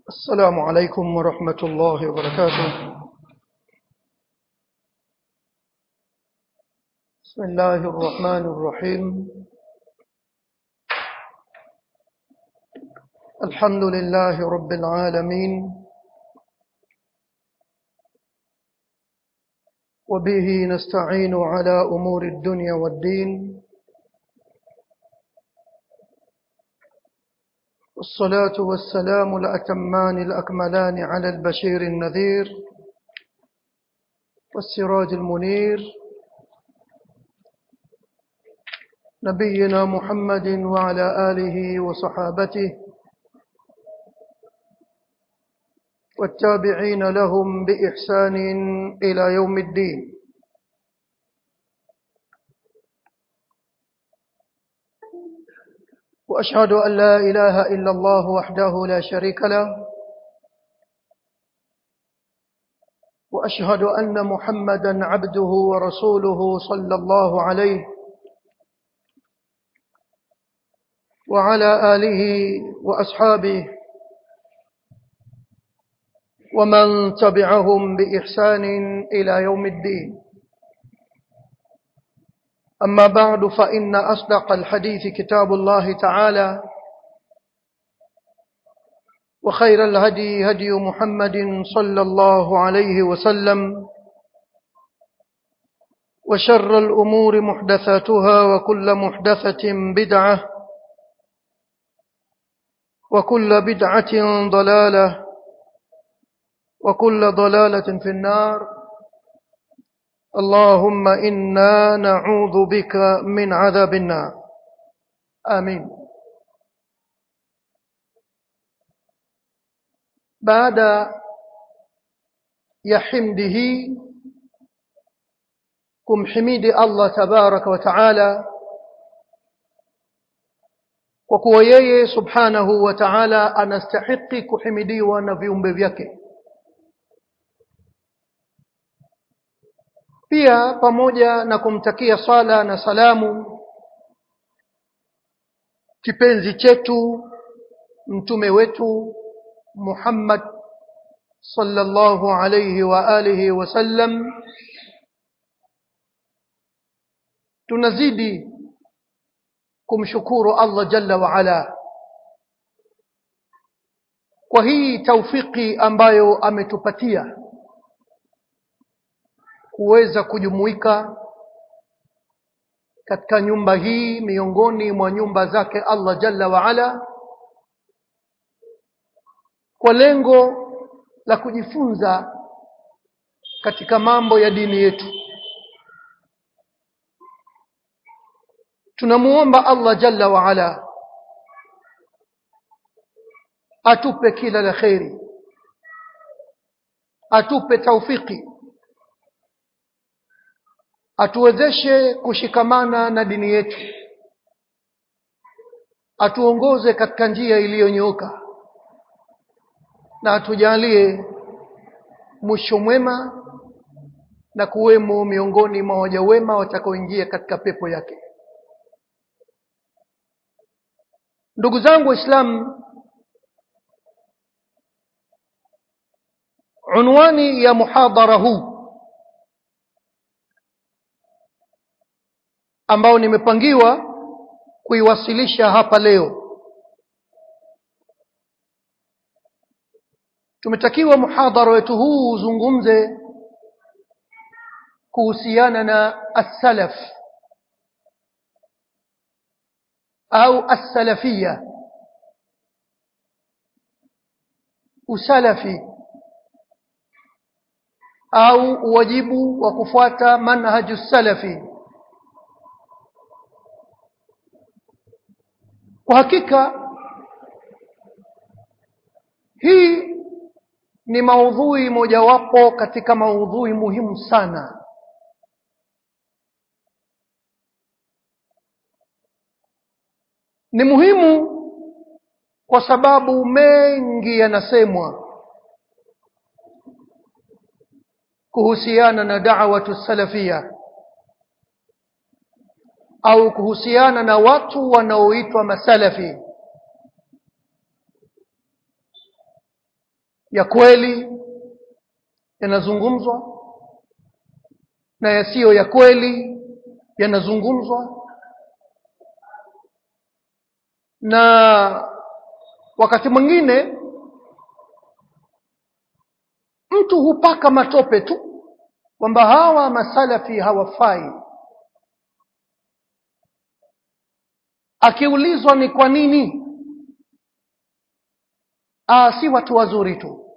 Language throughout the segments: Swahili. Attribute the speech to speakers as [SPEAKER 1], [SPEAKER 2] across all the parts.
[SPEAKER 1] السلام عليكم ورحمة الله وبركاته. بسم الله الرحمن الرحيم. الحمد لله رب العالمين، وبه نستعين على أمور الدنيا والدين، والصلاة والسلام الأتمان الأكملان على البشير النذير والسراج المنير نبينا محمد وعلى آله وصحابته والتابعين لهم بإحسان إلى يوم الدين. وأشهد أن لا إله إلا الله وحده لا شريك له، وأشهد أن محمدا عبده ورسوله صلى الله عليه وعلى آله وأصحابه ومن تبعهم بإحسان إلى يوم الدين. أما بعد، فإن أصدق الحديث كتاب الله تعالى، وخير الهدي هدي محمد صلى الله عليه وسلم، وشر الأمور محدثاتها، وكل محدثة بدعة، وكل بدعة ضلالة، وكل ضلالة في النار. اللهم إنا نعوذ بك من عذاب النار، آمين. بعد يحمده kumhimidi Allah tabaraka wa taala kwa kuwa yeye subhanahu wa taala anastahiki kuhimidiwa na viumbe vyake. Pia pamoja na kumtakia sala na salamu kipenzi chetu mtume wetu Muhammad sallallahu alayhi wa alihi wasallam, tunazidi kumshukuru Allah jalla wa ala kwa hii taufiki ambayo ametupatia kuweza kujumuika katika nyumba hii miongoni mwa nyumba zake Allah jalla wa ala kwa lengo la kujifunza katika mambo ya dini yetu. Tunamuomba Allah jalla wa ala atupe kila la kheri, atupe taufiki, atuwezeshe kushikamana na dini yetu, atuongoze katika njia iliyonyooka, na atujalie mwisho mwema na kuwemo miongoni mwa waja wema watakaoingia katika pepo yake. Ndugu zangu Waislamu, unwani ya muhadhara huu ambao nimepangiwa kuiwasilisha hapa leo, tumetakiwa muhadhara wetu huu uzungumze kuhusiana na as-salaf au as-salafiyya, usalafi au wajibu wa kufuata manhaju salafi. Kwa hakika hii ni maudhui mojawapo katika maudhui muhimu sana. Ni muhimu kwa sababu mengi yanasemwa kuhusiana na da'watu salafia au kuhusiana na watu wanaoitwa masalafi. ya kweli yanazungumzwa na yasiyo ya kweli yanazungumzwa, na wakati mwingine mtu hupaka matope tu kwamba hawa masalafi hawafai. Akiulizwa ni kwa nini, si watu wazuri tu.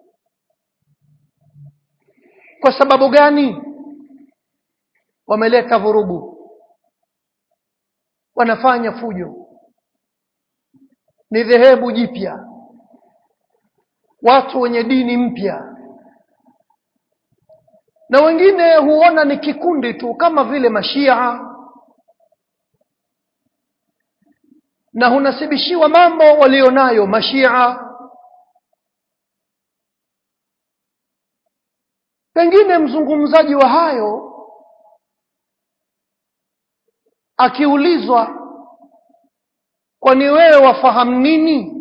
[SPEAKER 1] Kwa sababu gani? Wameleta vurugu, wanafanya fujo, ni dhehebu jipya, watu wenye dini mpya. Na wengine huona ni kikundi tu kama vile Mashia, na hunasibishiwa mambo walionayo Mashia. Pengine mzungumzaji wa hayo akiulizwa, kwani wewe wafahamu nini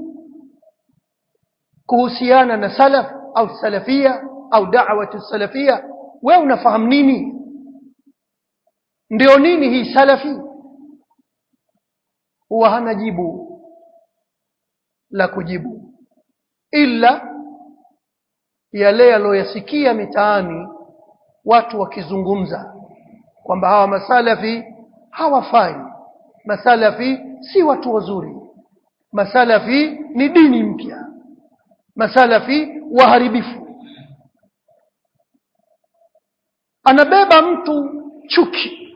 [SPEAKER 1] kuhusiana na salaf au salafia au da'watu salafia, wewe unafahamu nini? Ndio nini hii salafi? Huwa hana jibu la kujibu ila yale aliyoyasikia mitaani watu wakizungumza kwamba hawa masalafi hawafai, masalafi si watu wazuri, masalafi ni dini mpya, masalafi waharibifu. Anabeba mtu chuki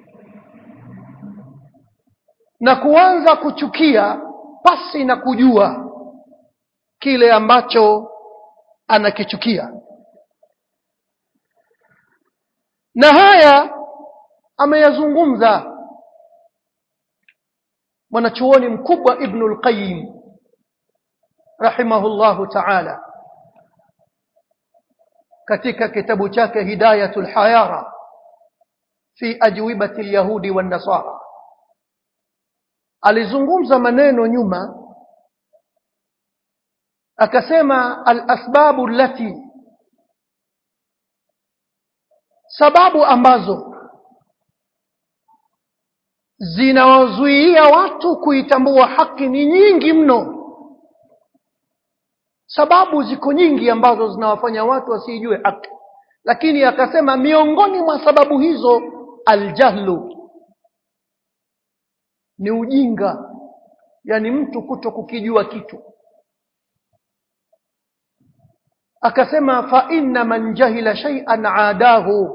[SPEAKER 1] na kuanza kuchukia pasi na kujua kile ambacho anakichukia. Na haya ameyazungumza mwanachuoni mkubwa Ibn al-Qayyim rahimahullahu ta'ala katika kitabu chake Hidayatul Hayara fi ajwibati al-yahudi wan-nasara. Alizungumza maneno nyuma akasema, al-asbabu allati, sababu ambazo zinawazuia watu kuitambua haki ni nyingi mno. Sababu ziko nyingi ambazo zinawafanya watu wasijue haki, lakini akasema miongoni mwa sababu hizo aljahlu, ni ujinga, yani mtu kutokukijua kitu. Akasema fa inna man jahila shay'an aadahu,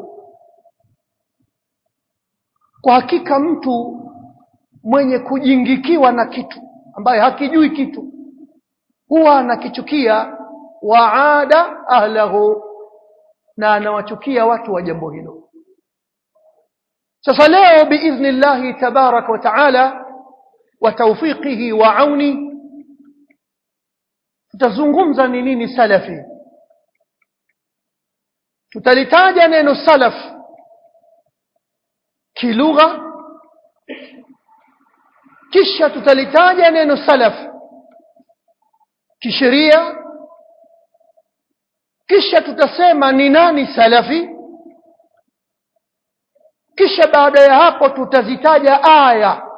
[SPEAKER 1] kwa hakika mtu mwenye kujingikiwa na kitu, ambaye hakijui kitu, huwa anakichukia, waada ahlahu, na anawachukia watu wa jambo hilo. Sasa leo biidhnillahi tabaraka wa taala wa tawfiqihi wa auni, tutazungumza ni nini salafi. Tutalitaja neno salaf kilugha, kisha tutalitaja neno salaf kisheria, kisha tutasema ni nani salafi, kisha baada ya hapo tutazitaja aya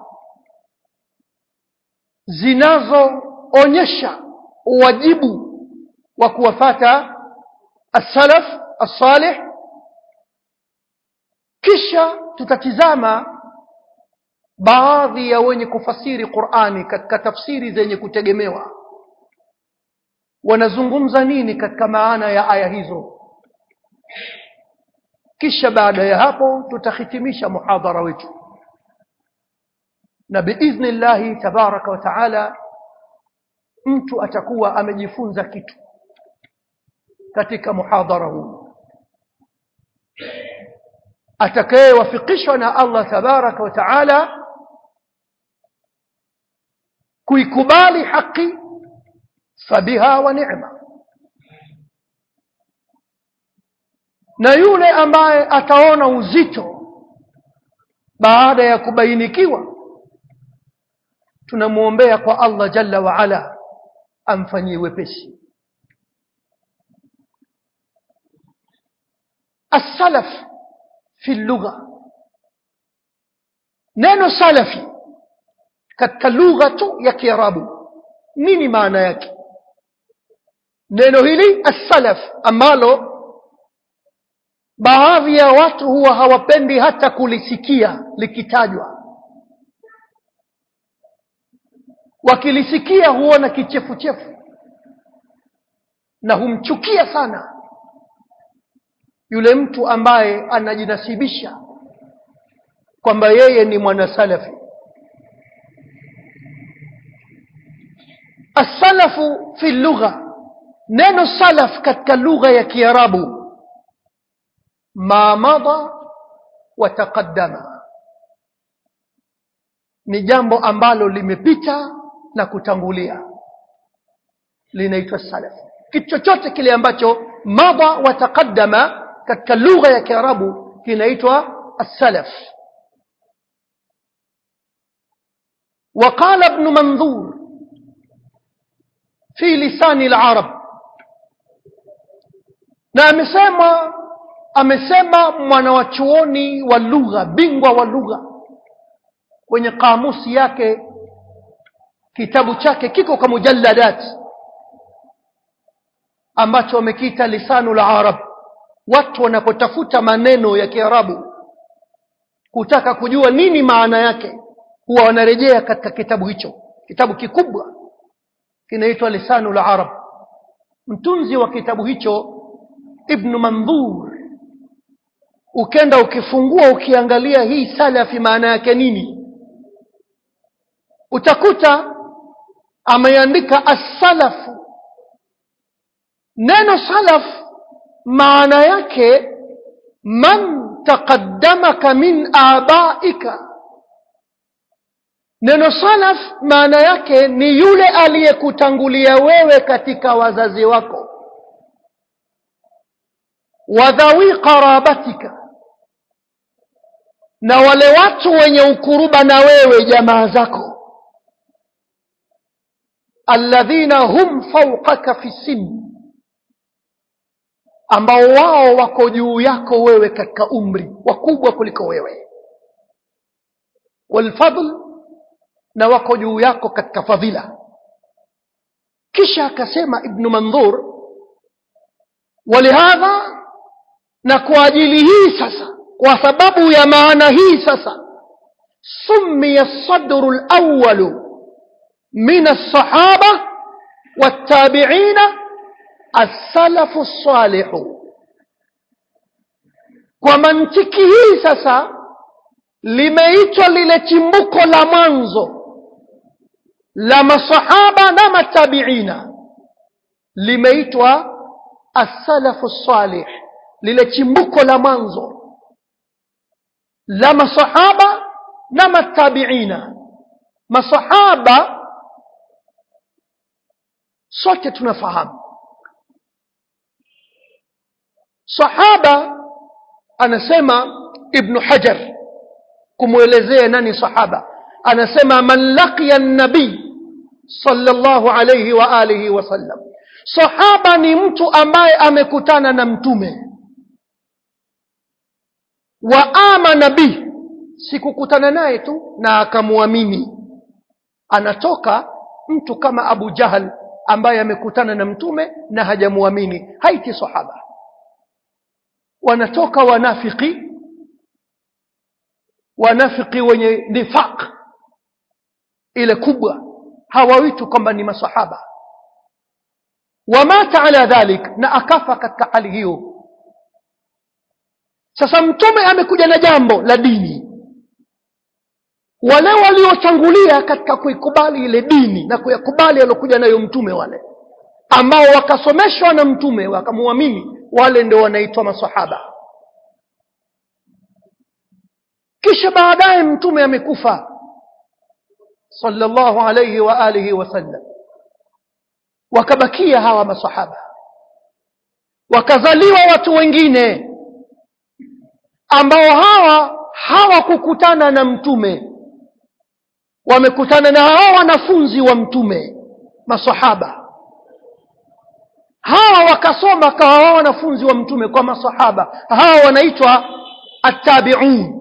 [SPEAKER 1] zinazoonyesha wajibu wa kuwafata as-salaf as-salih, kisha tutatizama baadhi ya wenye kufasiri Qur'ani katika tafsiri zenye kutegemewa wanazungumza nini katika maana ya aya hizo. Kisha baada ya hapo tutahitimisha muhadhara wetu, na biidhnillahi tabaraka wa taala mtu atakuwa amejifunza kitu katika muhadhara huu. Atakayewafikishwa na Allah tabaraka wa taala kuikubali haki, fabiha wa ni'ma, na yule ambaye ataona uzito baada ya kubainikiwa, tunamuombea kwa Allah jalla wa ala amfanyie wepesi. as-salaf fi lugha, neno salafi katika lugha tu ya Kiarabu nini maana yake? Neno hili as-salaf ambalo baadhi ya watu huwa hawapendi hata kulisikia likitajwa, wakilisikia huona kichefuchefu na humchukia sana yule mtu ambaye anajinasibisha kwamba yeye ni mwana salafi. As-salafu fi lugha, neno salaf katika lugha ya Kiarabu ma madha wa taqaddama, ni jambo ambalo limepita na kutangulia, linaitwa salaf. Kitu chochote kile ambacho madha wa taqaddama katika lugha ya Kiarabu kinaitwa as-salaf. وقال ابن منظور في لسان العرب، na amesema mwanawachuoni wa lugha, bingwa wa lugha, kwenye kamusi yake, kitabu chake kiko kwa mujalladat ambacho wamekiita lisanul arab. Watu wanapotafuta maneno ya Kiarabu kutaka kujua nini maana yake huwa wanarejea katika kitabu hicho, kitabu kikubwa kinaitwa lisanul arab. Mtunzi wa kitabu hicho Ibn Manzur, ukenda ukifungua ukiangalia hii salafi maana yake nini, utakuta ameandika as-salafu. Neno salaf maana yake man taqaddamaka min abaika. Neno salaf maana yake ni yule aliyekutangulia wewe katika wazazi wako, wadhawi qarabatika, na wale watu wenye ukuruba na wewe, jamaa zako, alladhina hum fawqaka fi sin, ambao wao wako juu yako wewe katika umri, wakubwa kuliko wewe, walfadl, na wako juu yako katika fadhila. Kisha akasema Ibn Manzur, walihadha, na kwa ajili hii sasa, kwa sababu ya maana hii sasa, summiya as-sadru al-awwal min as-sahaba wat-tabi'ina as-salafu as-salih. Kwa mantiki hii sasa limeitwa lile chimbuko la mwanzo la masahaba na matabiina, limeitwa as-salafu as-salih. Lile chimbuko la mwanzo la masahaba na matabiina. Masahaba sote tunafahamu. Sahaba, anasema Ibn Hajar kumuelezea nani sahaba, anasema man laqiya an-nabi sallallahu alayhi wa alihi wa sallam. Sahaba ni mtu ambaye amekutana na mtume, wa amana bi, sikukutana naye tu na akamuamini. Anatoka mtu kama Abu Jahal ambaye amekutana na mtume na hajamuamini, haiti sahaba. Wanatoka wanafiki wenye nifaq ile kubwa, hawawitu kwamba ni masahaba. Wamata ala dhalik, na akafa katika hali hiyo. Sasa mtume amekuja na jambo la dini, wale waliotangulia katika kuikubali ile dini na kuyakubali alokuja nayo mtume, wale ambao wakasomeshwa na mtume wakamuamini, wale ndio wanaitwa masahaba. Kisha baadaye mtume amekufa sallallahu alayhi wa alihi wasallam, wakabakia hawa masahaba, wakazaliwa watu wengine ambao hawakukutana na mtume, wamekutana na hao wanafunzi wa mtume, masahaba. hawa wakasoma kwa wanafunzi wa mtume, kwa masahaba. Hawa wanaitwa at-tabi'un.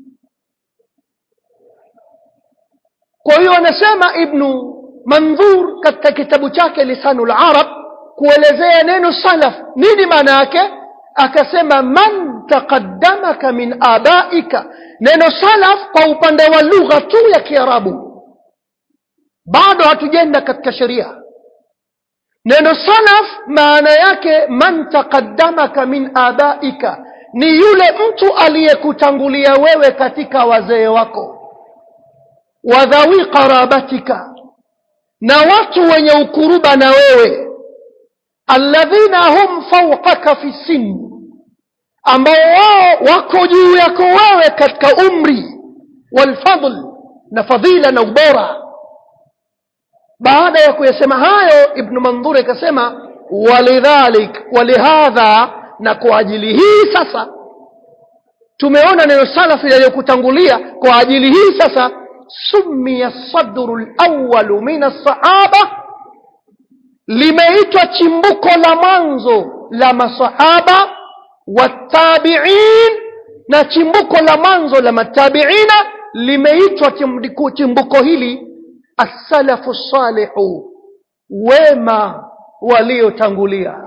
[SPEAKER 1] Kwa hiyo anasema Ibn Manzur katika kitabu chake Lisanul Arab kuelezea neno salaf nini maana yake, akasema man taqaddamaka min abaika. Neno salaf kwa upande wa lugha tu ya Kiarabu, bado hatujenda katika sheria. Neno salaf maana yake man taqaddamaka min abaika, ni yule mtu aliyekutangulia wewe katika wazee wako, wa dhawi qarabatika, na watu wenye ukuruba na wewe, alladhina hum fawqaka fi sin, ambao wao wako juu yako wewe katika umri, walfadl, na fadhila na ubora. Baada ya kuyasema hayo, Ibn Manzur akasema walidhalik, walihadha, na kwa ajili hii sasa tumeona neno salafi yaliyokutangulia. Kwa ajili hii sasa summiya sadrul awwal min as-sahaba, limeitwa chimbuko la mwanzo la masahaba, watabi'in, na chimbuko la mwanzo la matabi'ina limeitwa chimbuko hili as-salafu salihu, wema waliotangulia.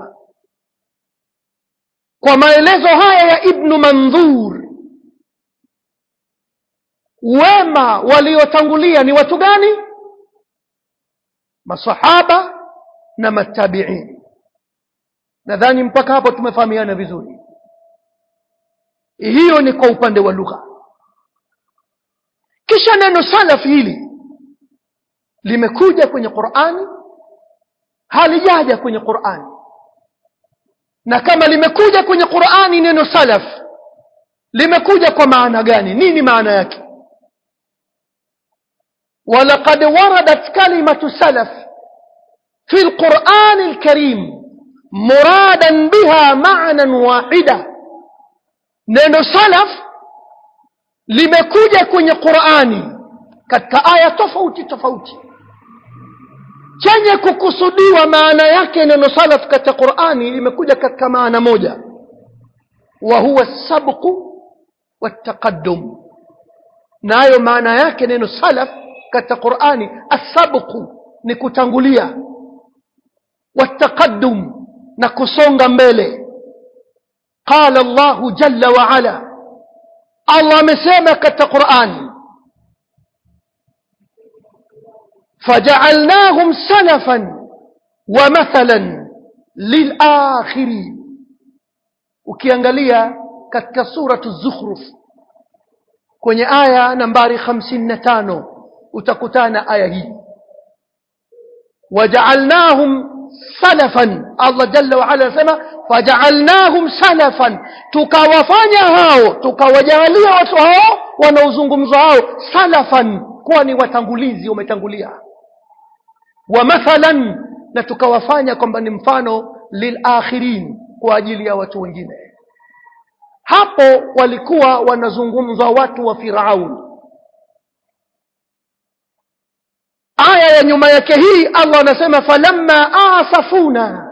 [SPEAKER 1] Kwa maelezo haya ya Ibn Manzur, wema waliotangulia ni watu gani? Masahaba na matabi'in. Nadhani mpaka hapo tumefahamiana vizuri. Hiyo ni kwa upande wa lugha. Kisha neno salaf hili limekuja kwenye Qur'ani, halijaja kwenye Qur'ani. Na kama limekuja kwenye Qur'ani neno salaf, limekuja kwa maana gani? Nini maana yake? ولقد وردت كلمة سلف في القرآن الكريم مرادا بها معنى واحدا. neno salaf limekuja kwenye Qur'ani katika aya tofauti tofauti, chenye kukusudiwa maana yake neno salaf katika Qur'ani limekuja katika maana moja, wa huwa as-sabqu wat-taqaddum. Nayo maana yake neno salaf katika Qur'ani, as-sabqu ni kutangulia, wat-taqaddum na kusonga mbele. Qala Allahu jalla wa ala, Allah amesema katika Qur'ani, faja'alnahum salafan wa mathalan lil-akhirin. Ukiangalia katika suratu Zukhruf kwenye aya nambari 55 utakutana aya hii, waja'alnahum salafan. Allah jalla wa ala anasema faja'alnahum salafan, tukawafanya hao, tukawajalia watu hao wanaozungumzwa hao salafan, kuwa ni watangulizi, wametangulia. Wa mathalan, na tukawafanya kwamba ni mfano lil-akhirin, kwa ajili ya watu wengine. Hapo walikuwa wanazungumzwa watu wa Firaun. Aya ya nyuma yake hii Allah anasema falamma asafuna,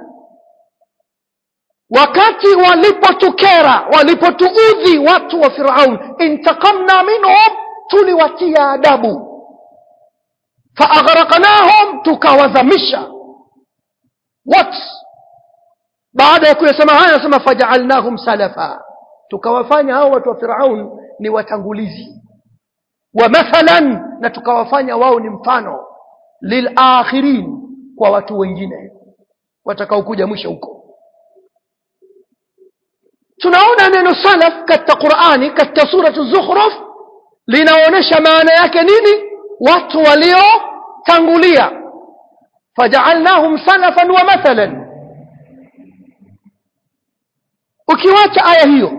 [SPEAKER 1] wakati walipotukera, walipotuudhi watu wa Firaun, intaqamna minhum, tuliwatia adabu. Faaghraqnahum, tukawazamisha. What? Baada ya kuyasema haya anasema faja'alnahum salafa, tukawafanya hao watu wa Firaun ni watangulizi. Wa mathalan, na tukawafanya wao ni mfano lil-akhirin, kwa watu wengine watakaokuja mwisho huko. Tunaona neno salaf katika Qur'ani katika suratu Zukhruf linaonyesha maana yake nini? Watu waliotangulia. Faja'alnahum salafan wa mathalan. Ukiwacha aya hiyo,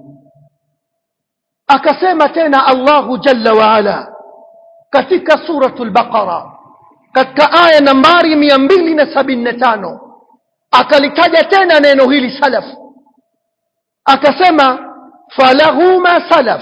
[SPEAKER 1] akasema tena Allahu jalla wa ala katika suratul Baqara katika aya nambari 275 akalitaja tena neno hili salaf, akasema falahu ma salaf.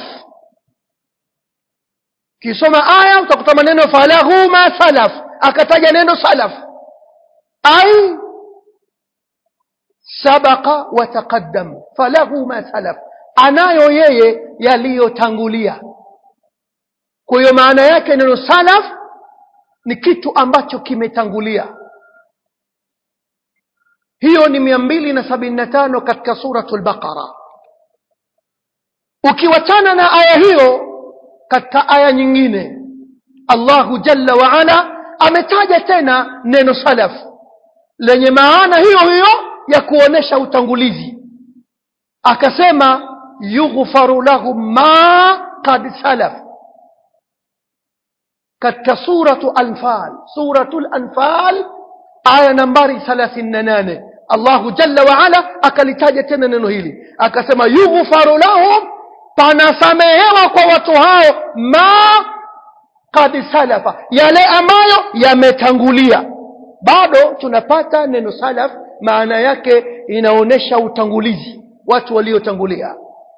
[SPEAKER 1] Kisoma aya utakuta maneno falahu ma salaf, akataja neno salaf, ai sabaqa wa taqaddam falahu ma salaf, anayo yeye yaliyotangulia. Kwa hiyo maana yake neno salaf ni kitu ambacho kimetangulia. Hiyo ni 275 katika suratul Baqara. Ukiwachana na aya hiyo, katika aya nyingine Allahu Jalla wa Ala ametaja tena neno salaf lenye maana hiyo hiyo ya kuonesha utangulizi. Akasema yughfaru lahum ma qad salaf, katika suratul Anfal aya nambari 38. Allahu Jalla wa Ala akalitaja tena neno hili, akasema yughfaru lahum, panasamehewa kwa watu hao ma qad salafa, yale ambayo yametangulia. Bado tunapata neno salaf maana yake inaonesha utangulizi, watu waliotangulia.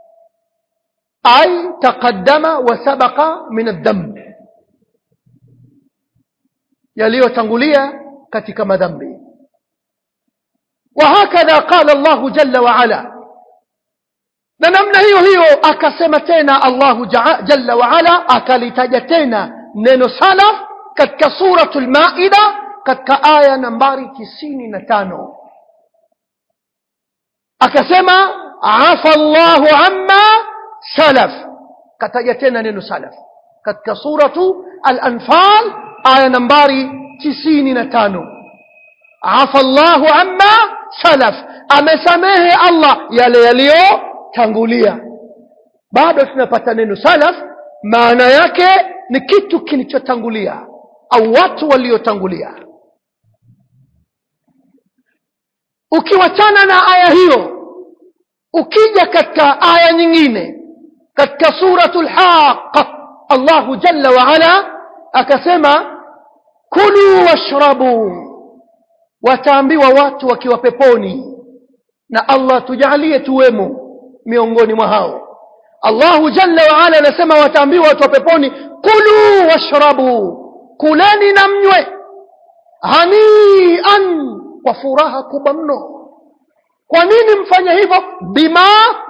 [SPEAKER 1] Ay taqaddama wa sabaqa min ad-dam, yaliyotangulia katika madhambi. وهكذا قال الله جل وعلا, na namna hiyo hiyo akasema tena Allahu Jalla wa Ala akalitaja tena neno salaf katika suratul Maida katika aya nambari 95. Akasema afa Allahu amma salaf, kataja tena neno salaf katika suratu al-Anfal aya nambari 95. afa Allahu amma salaf, amesamehe Allah yale yaliyotangulia. Bado tunapata neno salaf maana yake ni kitu kilichotangulia au watu waliotangulia. Ukiwachana na aya hiyo, ukija katika aya nyingine katika suratul Haqqa, Allahu Jalla wa Ala akasema kulu washrabu, wataambiwa watu wakiwa peponi, na Allah tujalie tuwemo miongoni mwa hao. Allahu Jalla wa Ala anasema wataambiwa watu wa peponi kulu washrabu, kuleni na mnywe, hanian, kwa furaha kubwa mno. Kwa nini mfanye hivyo? Bima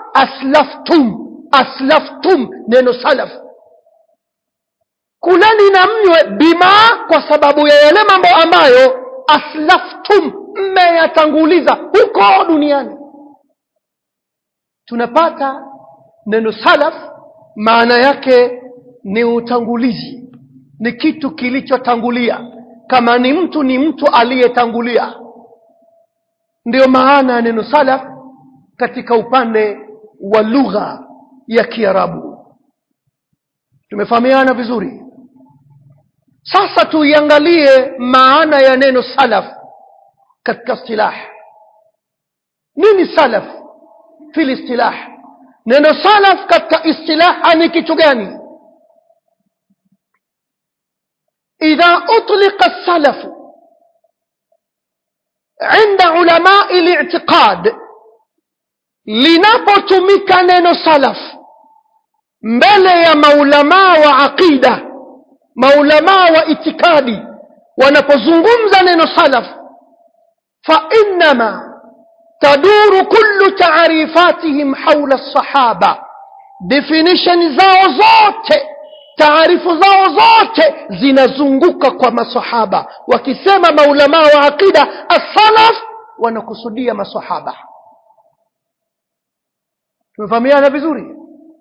[SPEAKER 1] aslaftum, neno salaf. Kuleni na mnywe bima, kwa sababu ya yale mambo ambayo aslaftum, mmeyatanguliza huko duniani. Tunapata neno salaf maana yake ni utangulizi, ni kitu kilichotangulia. Kama ni mtu aliyetangulia. Ndio maana neno salaf katika upande wa lugha ya Kiarabu. Tumefahamiana vizuri? Sasa tuiangalie maana ya neno salaf katika istilah. Nini salaf fil istilah? Neno salaf katika istilah ni kitu gani? إذا أطلق السلف عند علماء الاعتقاد, linapotumika neno salaf mbele ya maulama wa aqida, maulama wa itikadi, wanapozungumza neno salaf, fa innama taduru kullu ta'rifatihim hawla as-sahaba, definition zao zote, taarifu zao zote zinazunguka kwa masahaba. Wakisema maulama wa aqida as-salaf, wanakusudia masahaba. Tumefahamiana vizuri?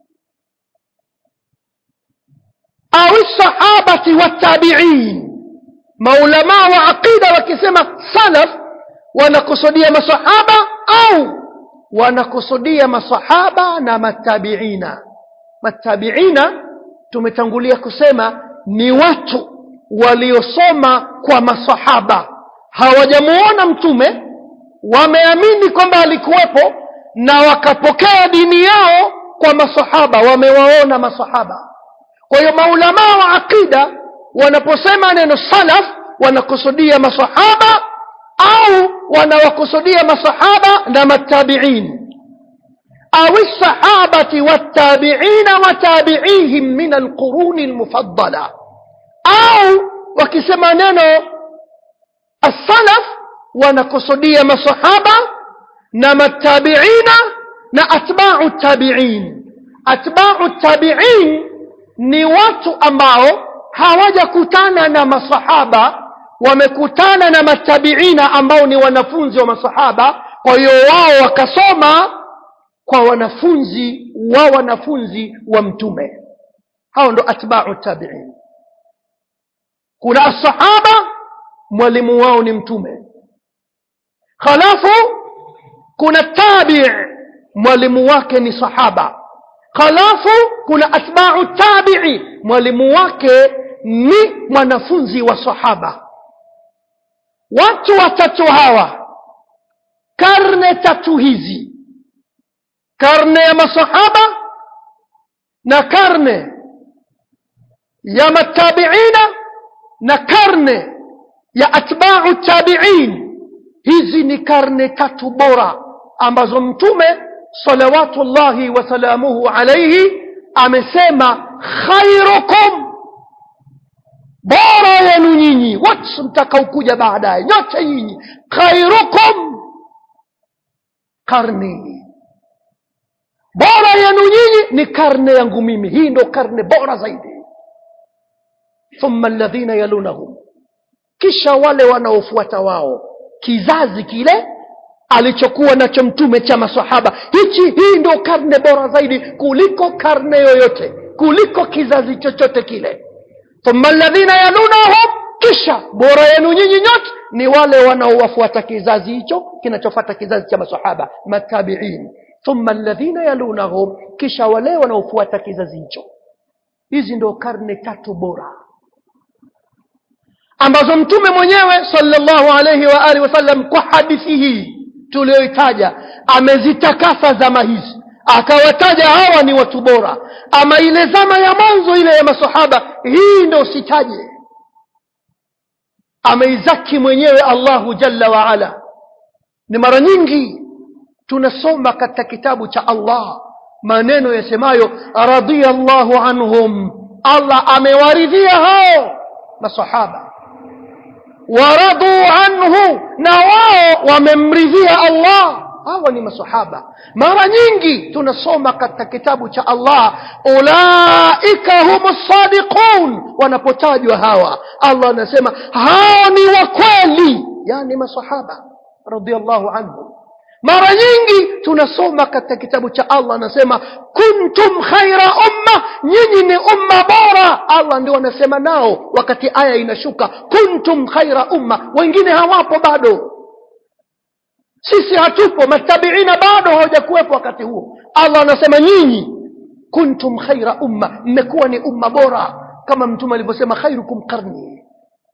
[SPEAKER 1] Au sahabati wa tabi'in, maulama wa aqida wakisema salaf wanakusudia masahaba au wanakusudia masahaba na matabi'ina. Matabi'ina tumetangulia kusema ni watu waliosoma kwa masahaba, hawajamuona mtume, wameamini kwamba alikuwepo na wakapokea dini yao kwa masahaba, wamewaona masahaba. Kwa hiyo maulama wa aqida wanaposema neno salaf wanakusudia masahaba au wanawakusudia masahaba na matabi'in, أو الصحابة والتابعين وتابعيهم من القرون المفضلة. أو وكسما نينو السلف ونقصدية مصحابة na matabiina na atba'u tabi'in. Atba'u tabi'in ni watu ambao hawajakutana na masahaba, wamekutana na matabiina ambao ni wanafunzi wa masahaba. Kwa hiyo wao wakasoma kwa wanafunzi wa mtume. Hao ndo atba'u tabi'in. Kuna as-sahaba, mwalimu wao ni mtume. Khalafu kuna tabi', mwalimu wake ni sahaba. Khalafu kuna atba'u tabi'i, mwalimu wake ni mwanafunzi wa sahaba. Watu watatu hawa, karne tatu hizi, karne ya masahaba na karne ya matabiina na karne ya atba'u tabi'in, hizi ni karne tatu bora ambazo mtume salawatullahi wa salamuhu alayhi amesema khairukum, bora yenu nyinyi watu mtakaokuja baadaye nyote nyinyi, khairukum karni, bora yenu nyinyi ni karne yangu mimi, hii ndo karne bora zaidi. Thumma alladhina yalunahum, kisha wale wanaofuata wao, kizazi kile alichokuwa nacho mtume cha maswahaba. Hii ndio karne bora zaidi kuliko karne yoyote, kuliko kizazi chochote kile. Thumma alladhina yalunahum, kisha bora yenu nyinyi nyote ni wale wanaowafuata kizazi hicho kinachofuata kizazi cha maswahaba, matabi'in. Thumma alladhina yalunahum, kisha wale wanaofuata kizazi hicho. Hizi ndio karne tatu bora ambazo mtume mwenyewe sallallahu alayhi wa alihi wasallam kwa hadithi hii tuliyoitaja amezitakasa zama hizi, akawataja hawa ni watu bora. Ama ile zama ya mwanzo ile ya masahaba, hii ndio sitaje, ameizaki mwenyewe Allahu jalla wa ala. Ni mara nyingi tunasoma katika kitabu cha Allah maneno yasemayo radiyallahu anhum, Allah amewaridhia hao masahaba, waradu anhu, na wao wamemridhia Allah. Hawa ni masahaba. Mara nyingi tunasoma katika kitabu cha Allah ulaika humus sadiqun, wanapotajwa hawa Allah anasema hao ni wa kweli, yani masahaba radiyallahu anhu. Mara nyingi tunasoma katika kitabu cha Allah anasema kuntum khaira umma, nyinyi ni umma bora. Allah ndio anasema nao wakati aya inashuka, kuntum khaira umma. Wengine hawapo bado, sisi hatupo, matabiina bado hawajakuwepo wakati huo. Allah anasema nyinyi kuntum khaira umma, mmekuwa ni umma bora, kama mtume alivyosema khairukum qarni.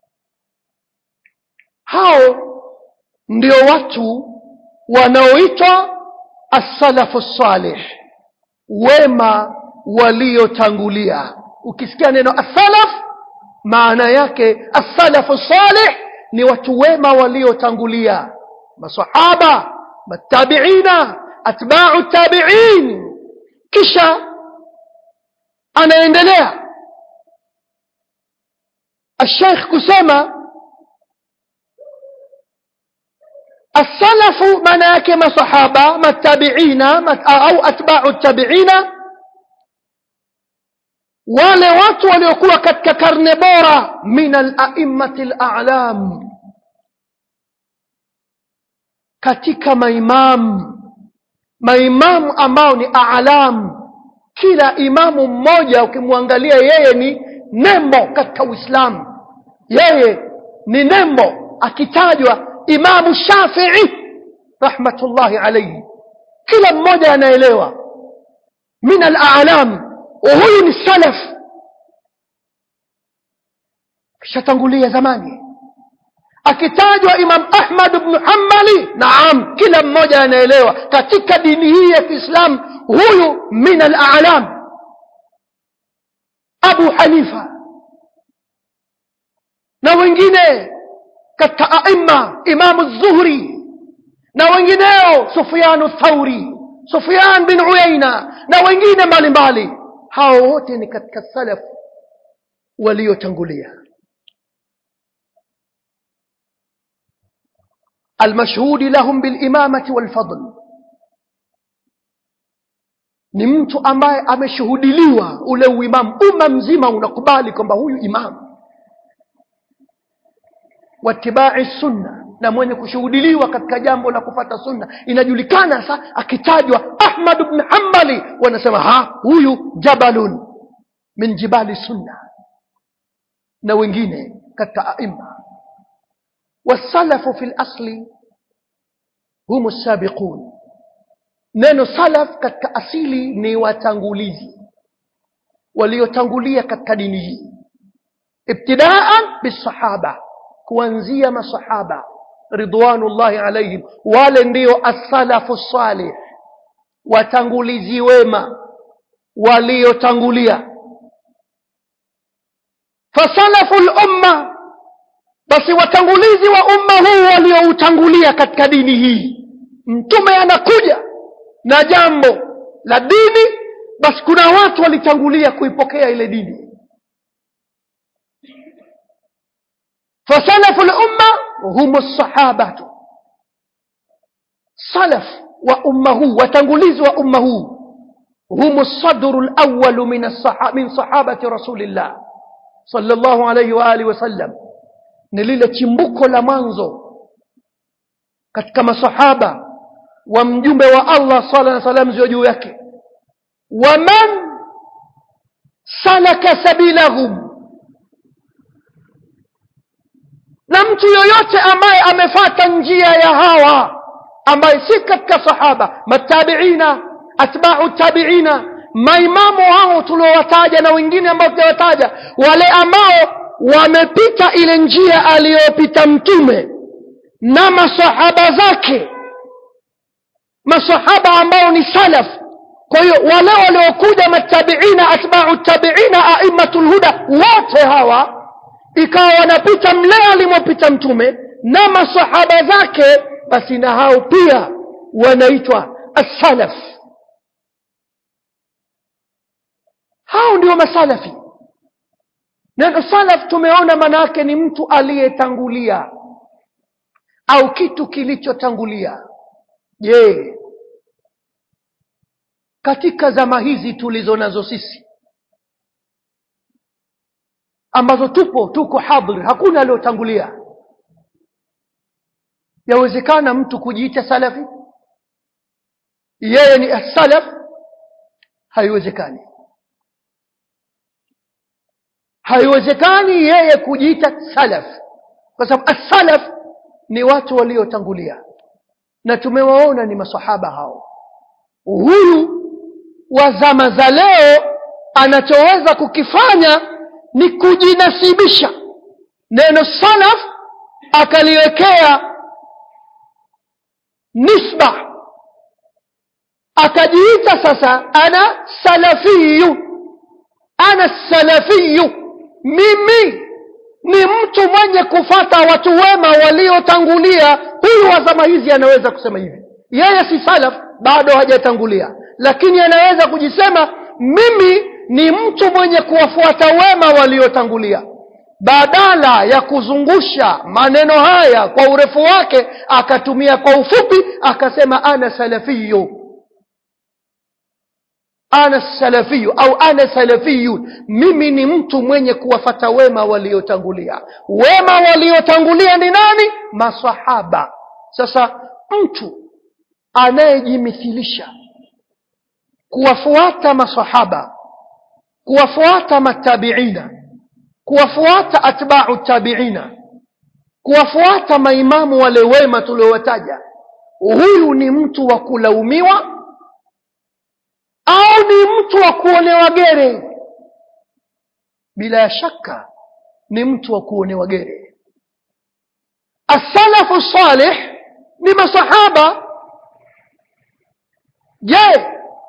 [SPEAKER 1] Hao ndio watu wanaoitwa as-salafu salih, wema waliotangulia. Ukisikia neno as-salaf, maana yake as-salafu salih ni watu wema waliotangulia, masahaba, matabiina, atba'u tabi'in. Kisha anaendelea الشيخ kusema السلف مناك مصحابة متابعين أو أتباع التابعين wale watu waliokuwa katika karne bora min al-a'immati al-a'lam, katika maimamu ambao ni a'lam. Kila imamu mmoja ukimwangalia yeye ni nembo katika Uislamu, yeye ni nembo. Akitajwa Imamu Shafi'i rahmatullahi alayhi, kila mmoja anaelewa min al-a'lam, huyu ni salaf, kishatangulia zamani. Akitajwa Imam Ahmad ibn Hanbali, naam, kila mmoja anaelewa katika dini hii ya Kiislamu huyu min al-a'lam. Abu Hanifa na wengine katika aima, Imam az-Zuhri na wengineo, Sufyan ath-Thawri, Sufyan bin Uyayna na wengine mbalimbali. Hao wote ni katika salaf waliotangulia. المشهود لهم بالإمامة والفضل. ni mtu ambaye ameshuhudiliwa ule uimamu, umma mzima unakubali kwamba huyu imamu. Wattiba'i sunna, na mwenye kushuhudiliwa katika jambo la kufuata sunna. Inajulikana sasa akitajwa Ahmad ibn Hanbali wanasema huyu jabalun min jibali sunna, na wengine katika aima. Wasalafu fil asli humu sabiqun. Neno salaf katika asili ni watangulizi, waliotangulia katika dini hii. Ibtidaan bisahaba, kuanzia masahaba ridwanullahi alayhim, wale ndio as-salafu salih, watangulizi wema waliotangulia. Fasalafu al-umma, basi watangulizi wa umma huu walioutangulia katika dini hii. Mtume anakuja na jambo la dini, basi kuna watu walitangulia kuipokea ile dini. Fasalafu al-umma hum as-sahabatu, salaf wa umma huu, watangulizi wa umma huu, hum as-sadru al-awwal min sahabati rasulillah sallallahu alayhi wa alihi wasallam. Ni lile chimbuko la mwanzo katika masahaba wa mjumbe wa Allah sallallahu alayhi wasallam zio juu yake. Wa man salaka sabilahum, na mtu yoyote ambaye amefuata njia ya hawa, ambaye si katika sahaba, matabiina, atba'u tabiina, maimamu hao tuliowataja na wengine ambao tutawataja, wale ambao wamepita ile njia aliyopita mtume na masahaba zake, masahaba ambao ni salaf. Kwa hiyo wale waliokuja matabiina, atba'u tabiina, aimatul huda, wote hawa ikawa wanapita mle alimopita mtume na masahaba zake, basi na hao pia wanaitwa as-salaf. Hao ndio masalafi. Neno salaf tumeona maana yake ni mtu aliyetangulia au kitu kilichotangulia. Je, katika zama hizi tulizo nazo sisi ambazo tuko hadhir, hakuna aliyotangulia, yawezekana mtu kujiita salafi yeye ni as-salaf? Haiwezekani. Haiwezekani yeye kujiita salaf, kwa sababu as-salaf ni watu waliotangulia, na tumewaona ni masahaba hao. Huyu wa zama za leo anachoweza kukifanya ni kujinasibisha neno salaf, akaliwekea nisba, akajiita sasa ana salafiyu, ana salafiyu, mimi ni mtu mwenye kufata watu wema waliotangulia. Huyu wa zama hizi anaweza kusema hivi, yeye si salaf, bado hajatangulia, lakini anaweza kujisema mimi ni mtu mwenye kuwafuata wema waliotangulia. Badala ya kuzungusha maneno haya kwa urefu wake, akatumia kwa ufupi, akasema ana salafiyu, ana salafiyu au ana salafiyun, mimi ni mtu mwenye kuwafuata wema waliotangulia. Wema waliotangulia ni nani? Masahaba. Sasa mtu anayejimithilisha kuwafuata masahaba, kuwafuata matabiina, kuwafuata atba'u tabiina, kuwafuata maimamu wale wema tuliowataja, huyu ni mtu wa kulaumiwa au ni mtu wa kuonewa gere? Bila shaka ni mtu wa kuonewa gere. As-salafu salih ni masahaba. Je,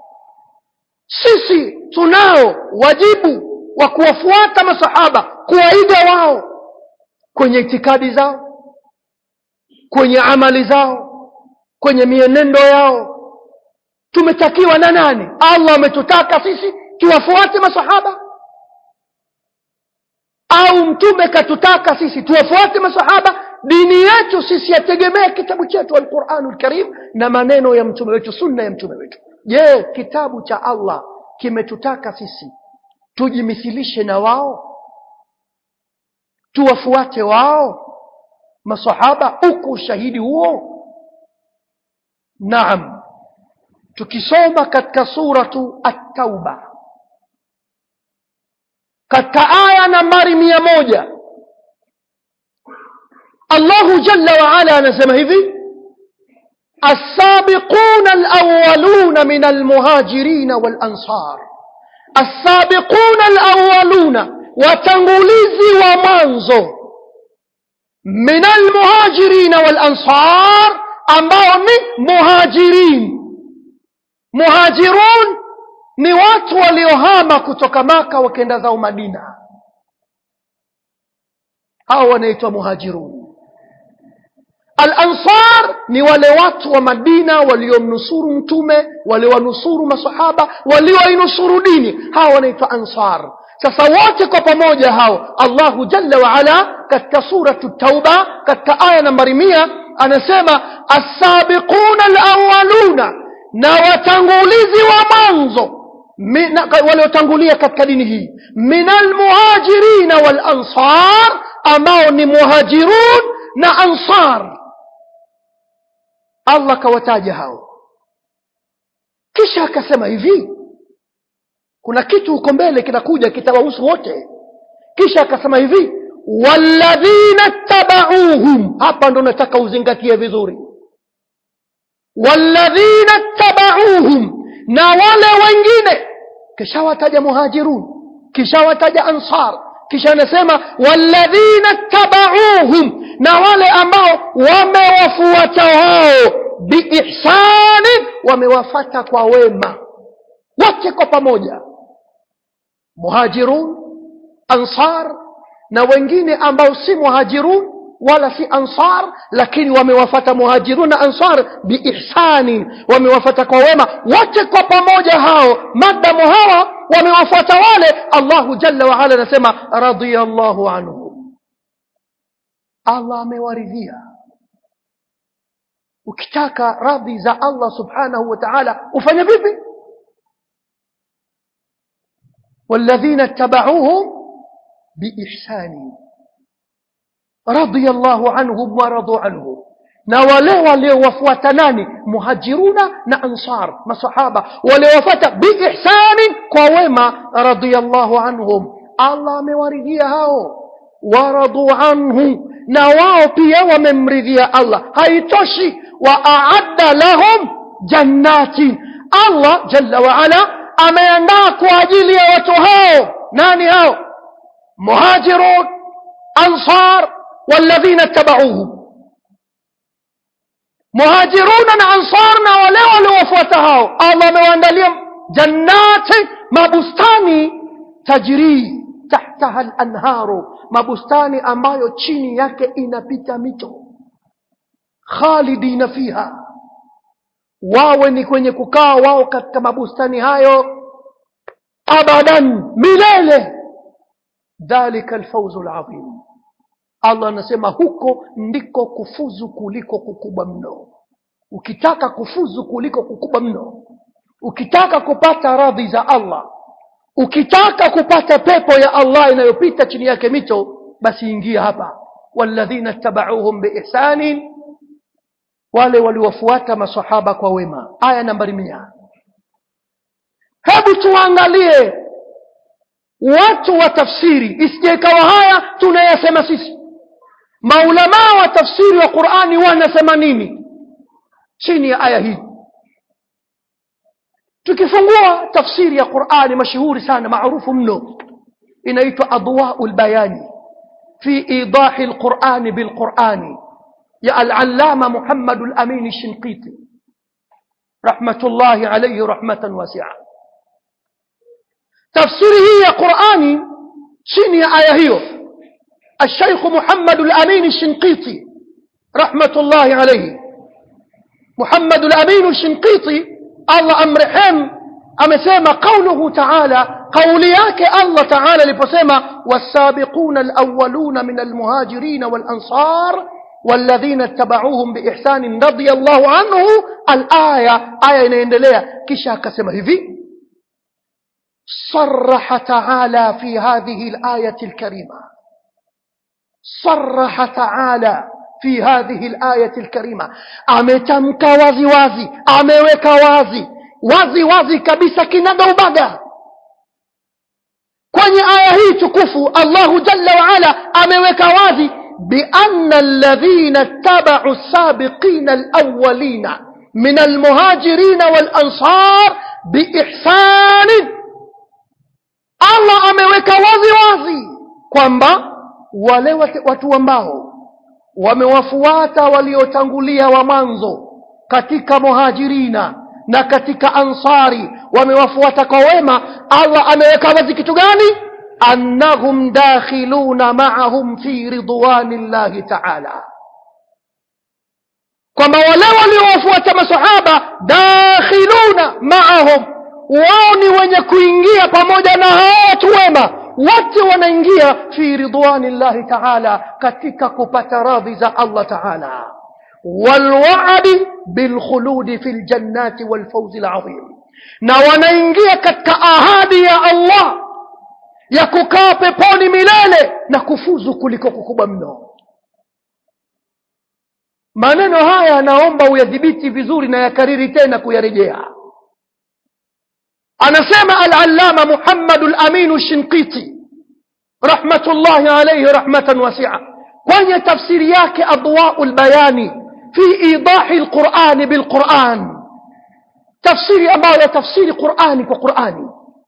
[SPEAKER 1] sisi tunao wajibu wa kuwafuata masahaba, kuwaiga wao kwenye itikadi zao, kwenye amali zao, kwenye mienendo yao? Tumetakiwa na nani? Allah ametutaka sisi tuwafuate masahaba, au mtume katutaka sisi tuwafuate masahaba? dini yetu sisi yategemea kitabu chetu al-Qur'anul Karim na maneno ya mtume wetu, sunna ya mtume wetu. Je, kitabu cha Allah kimetutaka sisi tujimithilishe na wao, tuwafuate wao masahaba? Uko ushahidi huo? Naam. Tukisoma katika suratu at-Tauba katika aya nambari 100, Allahu jalla wa ala anasema hivi: as-sabiquna al-awwaluna min al-muhajirin wal-ansar. As-sabiquna al-awwaluna, watangulizi wa mwanzo, min al-muhajirin wal-ansar, ambao ni muhajirin. Muhajirun ni watu waliohama kutoka Maka wakaenda zao Madina, hao wanaitwa muhajirun. Al-ansar ni wale watu wa Madina waliomnusuru mtume, waliowanusuru masahaba, walioinusuru dini, hao wanaitwa ansar. Sasa wote kwa pamoja hao Allahu jalla wa ala katika suratu Tauba katika aya nambari 100 anasema as-sabiquna al-awwaluna, na watangulizi wa mwanzo waliotangulia katika dini hii, minal muhajirin wal ansar, ambao ni muhajirun na ansar. Allah kawataja hao, kisha akasema hivi, kuna kitu huko mbele kinakuja kitawahusu wote. Kisha akasema hivi, walladhina tabauhum. Hapa ndo nataka uzingatie vizuri. Walladhina tabauhum, na wale wengine. Kisha wataja muhajirun, kisha wataja ansar, kisha anasema walladhina tabauhum, na wale ambao wamewafuata wao biihsani, wamewafuata kwa wema. Wote kwa pamoja, muhajirun, ansar, na wengine ambao si muhajirun wala si ansar, lakini wamewafuata muhajirun na ansar biihsani, wamewafuata kwa wema. Wote kwa pamoja hao, madamu hawa wamewafuata wale, Allahu jalla wa ala anasema radiyallahu anhum, Allah amewaridhia. Ukitaka radhi za Allah subhanahu wa ta'ala ufanye vipi? walladhina tabauhum biihsani radiyallahu anhum wa radu anhu, na wale waliowafuata nani? Muhajiruna na ansar, masahaba waliowafuata biihsani, kwa wema, radiyallahu anhum, Allah amewaridhia hao, wa radu anhu, na wao pia wamemridhia Allah. Haitoshi, wa a'adda lahum jannatin, Allah jalla wa ala ameandaa kwa ajili ya watu hao. Nani hao? Muhajirun, ansar, walladhina tabauhum. Muhajiruna na ansar na wale waliowafuata hao, Allah amewaandalia jannati, mabustani, tajri tahtaha al-anharu, mabustani ambayo chini yake inapita mito, khalidina fiha, wawe ni kwenye kukaa wao katika mabustani hayo abadan, milele. Dhalika al-fawzul azim. Allah anasema huko ndiko kufuzu kuliko kukubwa mno. Ukitaka kufuzu kuliko kukubwa mno, ukitaka kupata radhi za Allah, ukitaka kupata pepo ya Allah inayopita chini yake mito, basi ingia hapa. Walladhina tabauhum biihsanin, wale waliofuata masahaba kwa wema. Aya nambari 100. Hebu tuangalie watu wa tafsiri, isije ikawa haya tunayasema sisi. Maulama wa tafsiri wa Qur'ani wanasema nini chini ya aya hii? Tukifungua tafsiri ya Qur'ani mashuhuri sana, maarufu mno, inaitwa Adwaul Bayani fi idahi al-Qur'ani bil-Qur'ani, ya al-Allama Muhammad al-Amin al-Shinqiti rahmatullahi alayhi rahmatan wasi'a. Tafsiri hii ya Qur'ani chini ya aya hiyo, الشيخ محمد الأمين الشنقيطي رحمة الله عليه، محمد الأمين الشنقيطي الله أمرحم أمسيما قوله تعالى، قولياك الله تعالى لبسيما والسابقون الأولون من المهاجرين والأنصار walladhina tabauhum biihsan radiyallahu anhu aya inaendelea. Kisha akasema hivi, صرح تعالى في هذه الآية الكريمة، صرح تعالى في هذه الآية الكريمة، ametamka wazi wazi, ameweka wazi wazi wazi kabisa kinagaubaga kwenye aya hii tukufu. Allahu jalla wa ala ameweka wazi بأن الذين اتبعوا السابقين الأولين من المهاجرين والأنصار بإحسان. Allah ameweka wazi wazi kwamba wale watu ambao wamewafuata waliotangulia wa mwanzo katika muhajirina na katika ansari, wamewafuata kwa wema, Allah ameweka wazi kitu gani? Annahum dakhiluna ma'ahum fi ridwanillahi ta'ala, kwamba wale waliowafuata masahaba dakhiluna ma'ahum, wao ni wenye kuingia pamoja na hao watu wema, wote wanaingia fi ridwanillahi ta'ala, katika kupata radhi za Allah ta'ala, walwa'di bilkhuludi fil jannati walfawzi alazim, na wanaingia katika ahadi ya Allah ya kukaa peponi milele na kufuzu kuliko kukubwa mno. Maneno haya naomba uyadhibiti vizuri na yakariri tena kuyarejea. Anasema al-allama Muhammad al-Amin al-Shinqiti rahmatullahi alayhi rahmatan wasi'a kwenye tafsiri yake Adwa'ul Bayani fi idahi al-Qur'an bil-Qur'an, tafsiri ambayo tafsiri Qur'ani kwa Qur'ani.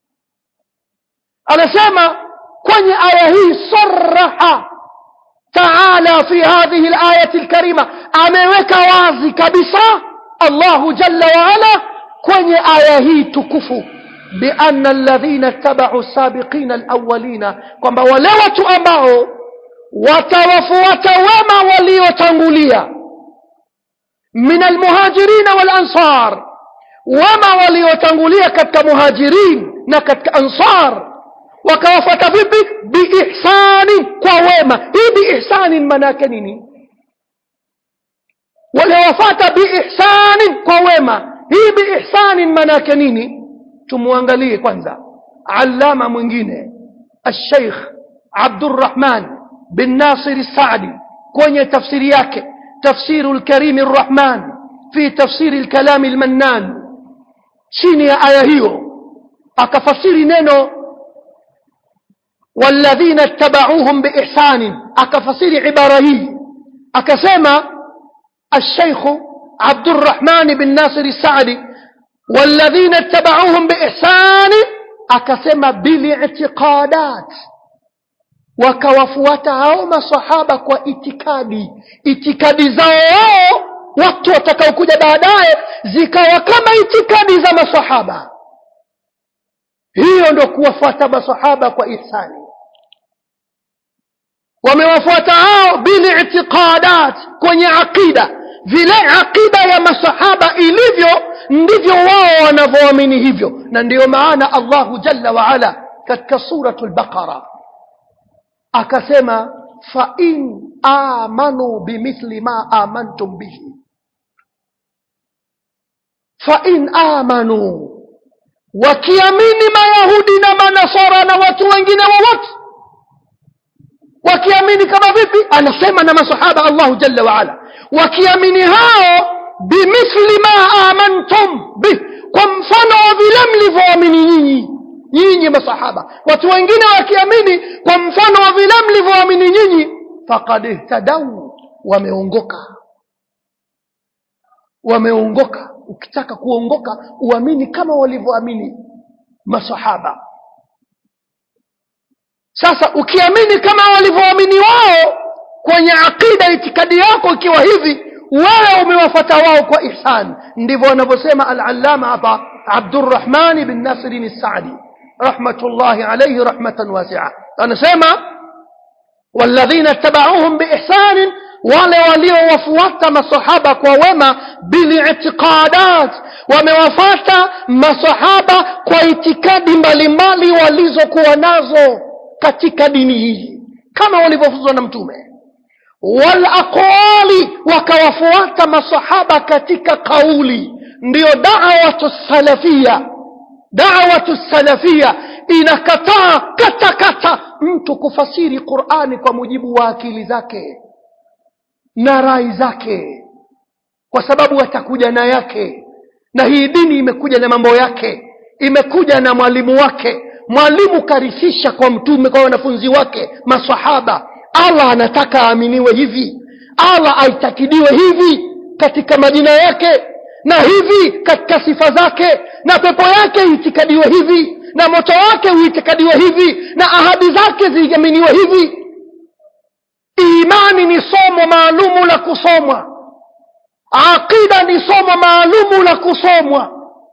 [SPEAKER 1] Anasema kwenye aya hii sarraha ta'ala fi hadhihi al-ayati al-karima, ameweka wazi kabisa Allahu jalla wa ala kwenye aya hii tukufu بأن الذين اتبعوا السابقين الأولين, kwamba wale watu ambao watawafuata wema waliotangulia min almuhajirin wal ansar, wema waliotangulia katika muhajirin na katika ansar, wakawafuata vipi? Biihsani, kwa wema. Hii biihsani maana yake nini? Waliwafuata biihsani, kwa wema. Hii biihsani maana yake nini? Tumuangalie kwanza allama mwingine al-Sheikh Abdurrahman bin Nasir al-Saadi kwenye tafsiri yake Tafsirul Karim ar-Rahman fi tafsir al-Kalam al-Mannan, chini ya aya hiyo akafasiri neno walladhina ittaba'uhum biihsan, akafasiri ibara hii akasema al-Sheikh Abdurrahman bin Nasir al-Saadi والذين اتبعوهم بإحسان, akasema bili'tiqadat, wakawafuata hao masahaba kwa itikadi zao watu watakaokuja baadaye zikawa kama itikadi za masahaba. Hiyo ndio kuwafuata masahaba kwa ihsani. Wamewafuata hao bili'tiqadat, kwenye aqida, vile aqida ya masahaba ilivyo ndivyo wao wanavyoamini hivyo. Na ndio maana Allahu jalla wa ala katika suratul Baqara akasema fa in amanu bimithli ma amantum bihi, fa in amanu, wakiamini mayahudi na manasara na watu wengine wote, wakiamini kama vipi? Anasema na masahaba Allahu jalla wa ala, wakiamini hao bimithli ma amantum bih, kwa mfano wa vile mlivyoamini nyinyi masahaba, watu wengine wakiamini kwa mfano wa vile mlivyoamini nyinyi, faqad ihtadau, wameongoka. Ukitaka kuongoka uamini kama walivyoamini masahaba. Sasa ukiamini kama walivyoamini wao kwenye aqida, itikadi yako ikiwa hivi, wewe umewafuata wao kwa ihsan. Ndivyo wanavyosema al-allama hapa Abdurrahman bin Nasir al-Saadi rahmatullahi alayhi rahmatan wasi'a. Anasema walladhina ittaba'uhum biihsan, wale waliowafuata masahaba kwa wema, bili'tiqadat, wamewafuata masahaba kwa itikadi mbalimbali walizokuwa nazo katika dini hii kama walivyofunzwa na Mtume. wal aqwali, wakawafuata masahaba katika kauli. Ndio da'watu salafia. Da'watu salafia inakataa kata mtu kufasiri Qur'ani kwa mujibu wa akili zake na rai zake, kwa sababu atakuja na yake. Na hii dini imekuja na mambo yake, imekuja na mwalimu wake. Mwalimu karithisha kwa mtume, kwa wanafunzi wake maswahaba. Allah anataka aaminiwe hivi, Allah aitakidiwe hivi katika majina yake, na hivi katika sifa zake, na pepo yake itikadiwe hivi, na moto wake uitikadiwe hivi, na ahadi zake ziaminiwe hivi. Imani ni somo maalumu la kusomwa, aqida ni somo maalumu la kusomwa.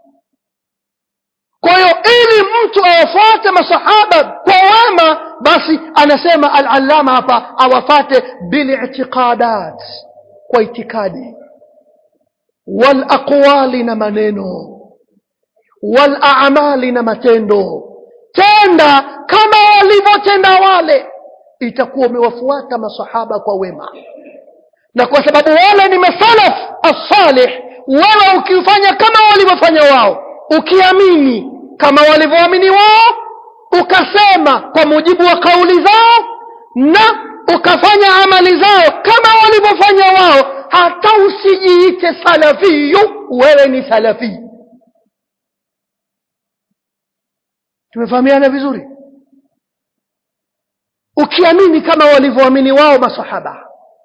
[SPEAKER 1] Kwa hiyo ili mtu awafuate masahaba kwa wema, basi anasema al-allama hapa awafate bil-i'tiqadat, kwa itikadi, wal aqwali na maneno, wal a'mali na matendo. Tenda kama walivyotenda wale, itakuwa umewafuata masahaba kwa wema. Na kwa sababu wale ni masalaf as-salih, wewe ukifanya kama walivyofanya wao, ukiamini kama walivyoamini wao, ukasema kwa mujibu wa kauli zao, na ukafanya amali zao kama walivyofanya wao, hata usijiite salafiyu, wewe ni salafi. Tumefahamiana vizuri? Ukiamini kama walivyoamini wao masahaba,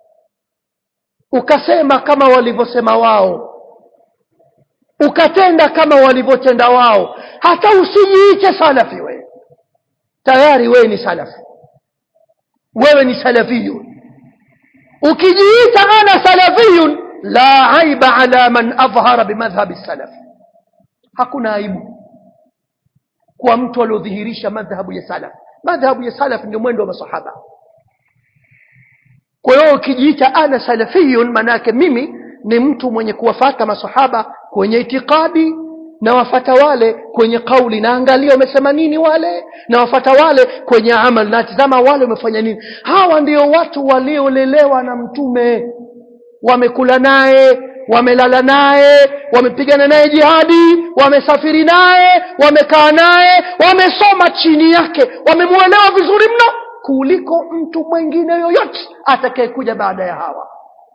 [SPEAKER 1] ukasema kama walivyosema wao, ukatenda kama walivyotenda wao, hata usijiite salafi, wewe tayari wewe ni salafi, wewe ni salafiyun. Ukijiita ana salafiyun, la aiba ala man adhhara bimadhhabi salaf, hakuna aibu kwa mtu aliyodhihirisha madhhabu ya salaf. Madhhabu ya salaf ndio mwendo wa masahaba. Kwa hiyo ukijiita ana salafiyun, manake mimi ni mtu mwenye kuwafuata masahaba kwenye itikadi, na wafuata wale kwenye kauli, na angalia wamesema nini wale, na wafuata wale kwenye amal, na tazama wale wamefanya nini. Hawa ndio watu waliolelewa na mtume, wamekula naye, wamelala naye, wamepigana naye jihadi, wamesafiri naye, wamekaa naye, wamesoma chini yake, wamemuelewa vizuri mno kuliko mtu mwingine yoyote atakayekuja baada ya hawa.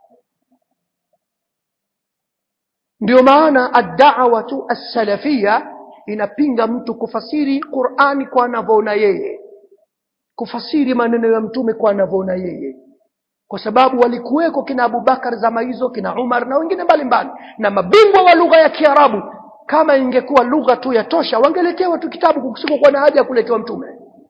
[SPEAKER 1] Ndio maana ad-da'watu as-salafiyya inapinga mtu kufasiri Qur'ani kwa anavyoona yeye, kufasiri maneno ya mtume kwa anavyoona yeye, kwa sababu walikuweko kina Abu Bakar zama hizo, kina Umar na wengine mbalimbali, na mabingwa wa lugha ya Kiarabu. Kama ingekuwa lugha tu yatosha, wangeletewa tu kitabu, kusikuwa na haja ya kuletewa mtume.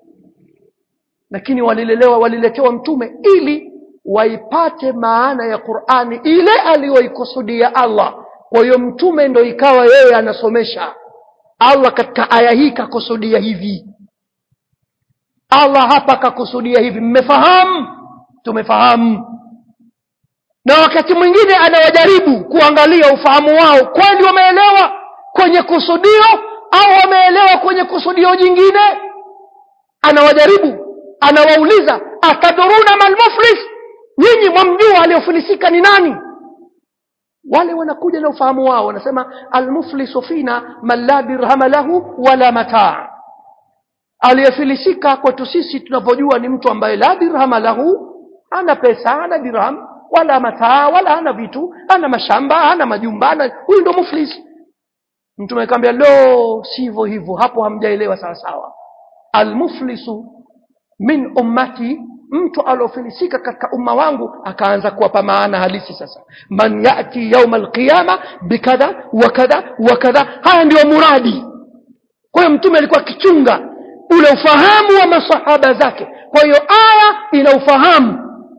[SPEAKER 1] Lakini waliletewa mtume ili waipate maana ya Qur'ani ile aliyoikusudia Allah. Kwa hiyo mtume ndio ikawa yeye anasomesha. Allah katika aya hii kakusudia hivi, Allah hapa kakusudia hivi. Mmefahamu? Tumefahamu. Na wakati mwingine anawajaribu kuangalia ufahamu wao, kweli wameelewa kwenye kusudio au wameelewa kwenye kusudio jingine. Anawajaribu, anawauliza, ataduruna mal muflis, nyinyi mwamjua aliyofilisika ni nani? Wale wanakuja na ufahamu wao, wanasema al-muflisu fina man la dirham lahu wala mataa. Aliyefilisika kwetu sisi tunavyojua ni mtu ambaye la dirham lahu, hana pesa, hana dirham, wala mataa, wala hana vitu, hana mashamba, hana majumba, huyu ndo muflis. Mtume akamwambia, lo, sivyo hivyo, hapo hamjaelewa sawa sawa. Al-muflisu min ummati, mtu alofilisika katika umma wangu. Akaanza kuwapa maana halisi sasa, man yati yawm alqiyama bikadha wa kadha wa kadha. Haya ndio muradi. Kwa hiyo mtume alikuwa akichunga ule ufahamu wa masahaba zake. Kwa hiyo aya ina ufahamu,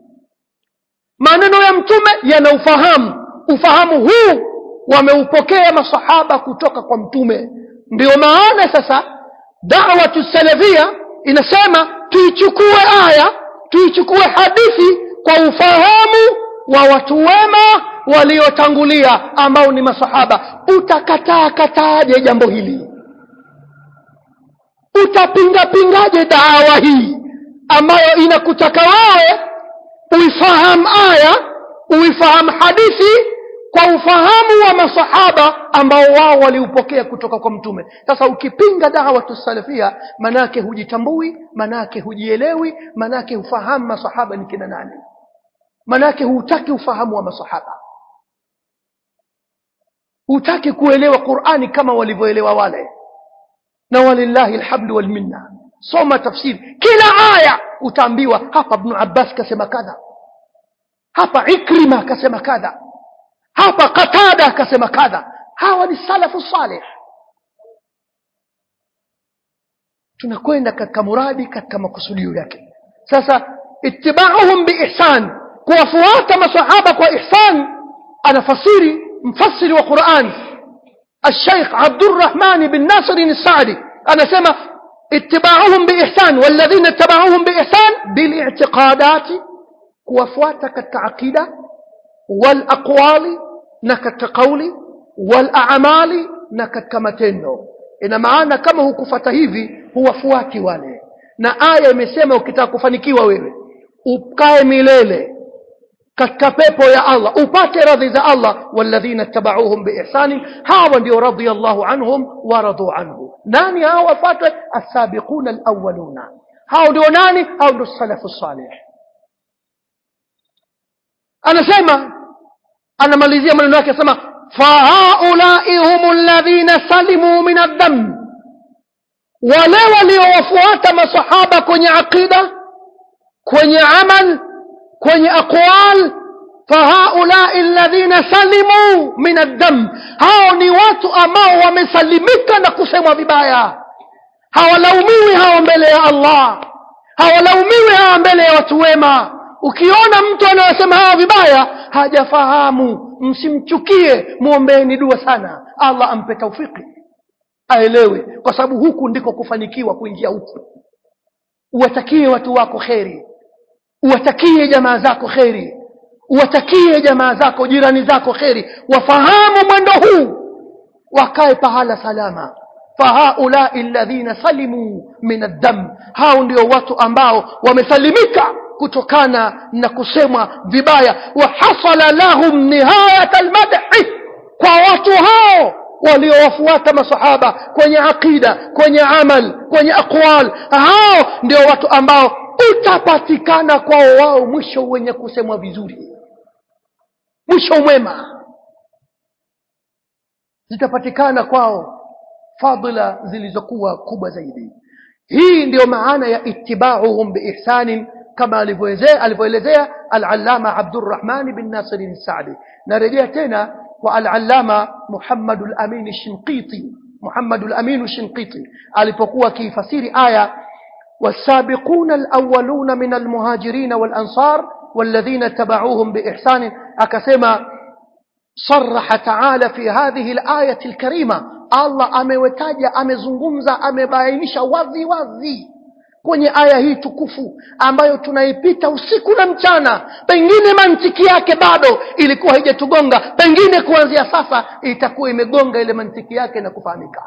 [SPEAKER 1] maneno ya mtume yana ufahamu. Ufahamu huu wameupokea masahaba kutoka kwa mtume. Ndio maana sasa da'watu salafia inasema tuichukue aya, tuichukue hadithi kwa ufahamu wa watu wema waliotangulia ambao ni masahaba. Utakataaje jambo hili? Utapingaje da'wa hii ambayo inakutaka wewe uifahamu aya, uifahamu hadithi kwa ufahamu wa masahaba ambao wao waliupokea kutoka kwa mtume. Sasa ukipinga da'watu salafia, manake hujitambui, manake hujielewi, manake ufahamu masahaba ni kina nani, manake hutaki ufahamu wa masahaba, hutaki kuelewa Qur'ani kama walivyoelewa wale. Na walillahi alhamdu wal minna, soma tafsiri, kila aya utaambiwa hapa Ibn Abbas kasema kadha, hapa Ikrima kasema kadha, hapa Qatada kasema kadha. Hawa ni salafu salih. Tunakwenda katika muradi, katika makusudio yake. Sasa ittiba'uhum biihsan, kuwafuata masahaba kwa ihsan, anafasiri mfasiri wa Qur'an الشيخ عبد الرحمن بن ناصر السعدي أنا سمع اتباعهم بإحسان والذين اتبعوهم بإحسان بالاعتقادات كوفواتك التعقيدة والأقوال نكت قولي والأعمال نكت كمتنو إنما أنا كما هو كفتهيفي هو فواتي والي na aya imesema ukitaka kufanikiwa wewe ukae milele katika pepo ya Allah, upate radhi za Allah. Walladhina tabauhum biihsani, hawa ndio radiyallahu anhum wa radu anhu. Nani hao wafuatwe? as-sabiquna al-awwaluna. hao ndio nani? hao ndio salafu salih. Anasema, anamalizia maneno yake asema fa haula'i humul ladhina salimu min ad-dam, wale waliowafuata masahaba kwenye aqida, kwenye amal, kwenye aqwal. fahaulai alladhina salimu min ad-dam, hao ni watu ambao wamesalimika na kusemwa vibaya. Hawalaumiwi hao mbele ya Allah, hawalaumiwi hao mbele ya watu wema. Ukiona mtu anayesema hao vibaya hajafahamu, msimchukie, muombeeni dua sana Allah ampe taufiki aelewe, kwa sababu huku ndiko kufanikiwa kuingia huku. Uwatakie watu wako kheri, uwatakie jamaa zako kheri, uwatakie jamaa zako, jirani zako kheri, wafahamu mwendo huu, wakae pahala salama. fahaulai alladhina salimu min ad-dam, hao ndio watu ambao wamesalimika kutokana na kusemwa vibaya. wa hasala lahum nihayat al-madh, kwa watu hao waliowafuata masahaba kwenye aqida, kwenye amal, kwenye aqwal, hao ndio watu ambao utapatikana kwao wao mwisho wenye kusemwa vizuri, mwisho mwema. Zitapatikana kwao fadhila zilizokuwa kubwa zaidi. Hii ndio maana ya ittiba'uhum biihsan, kama alivyoelezea al-allama Abdurrahman bin Nasir al-Sa'di. Narejea tena kwa al-allama Muhammad al-Amin al-Shinqiti. Muhammad al-Amin al-Shinqiti alipokuwa akifasiri aya was-sabiquna al-awwaluna min al-muhajirin wal-ansar walladhina tabauhum biihsan, akasema صرح تعالى في هذه الآية الكريمة، Allah amewetaja, amezungumza, amebainisha wazi wazi kwenye aya hii tukufu ambayo tunaipita usiku na mchana. Pengine mantiki yake bado ilikuwa haijatugonga, pengine kuanzia sasa itakuwa imegonga ile mantiki yake na kufahamika.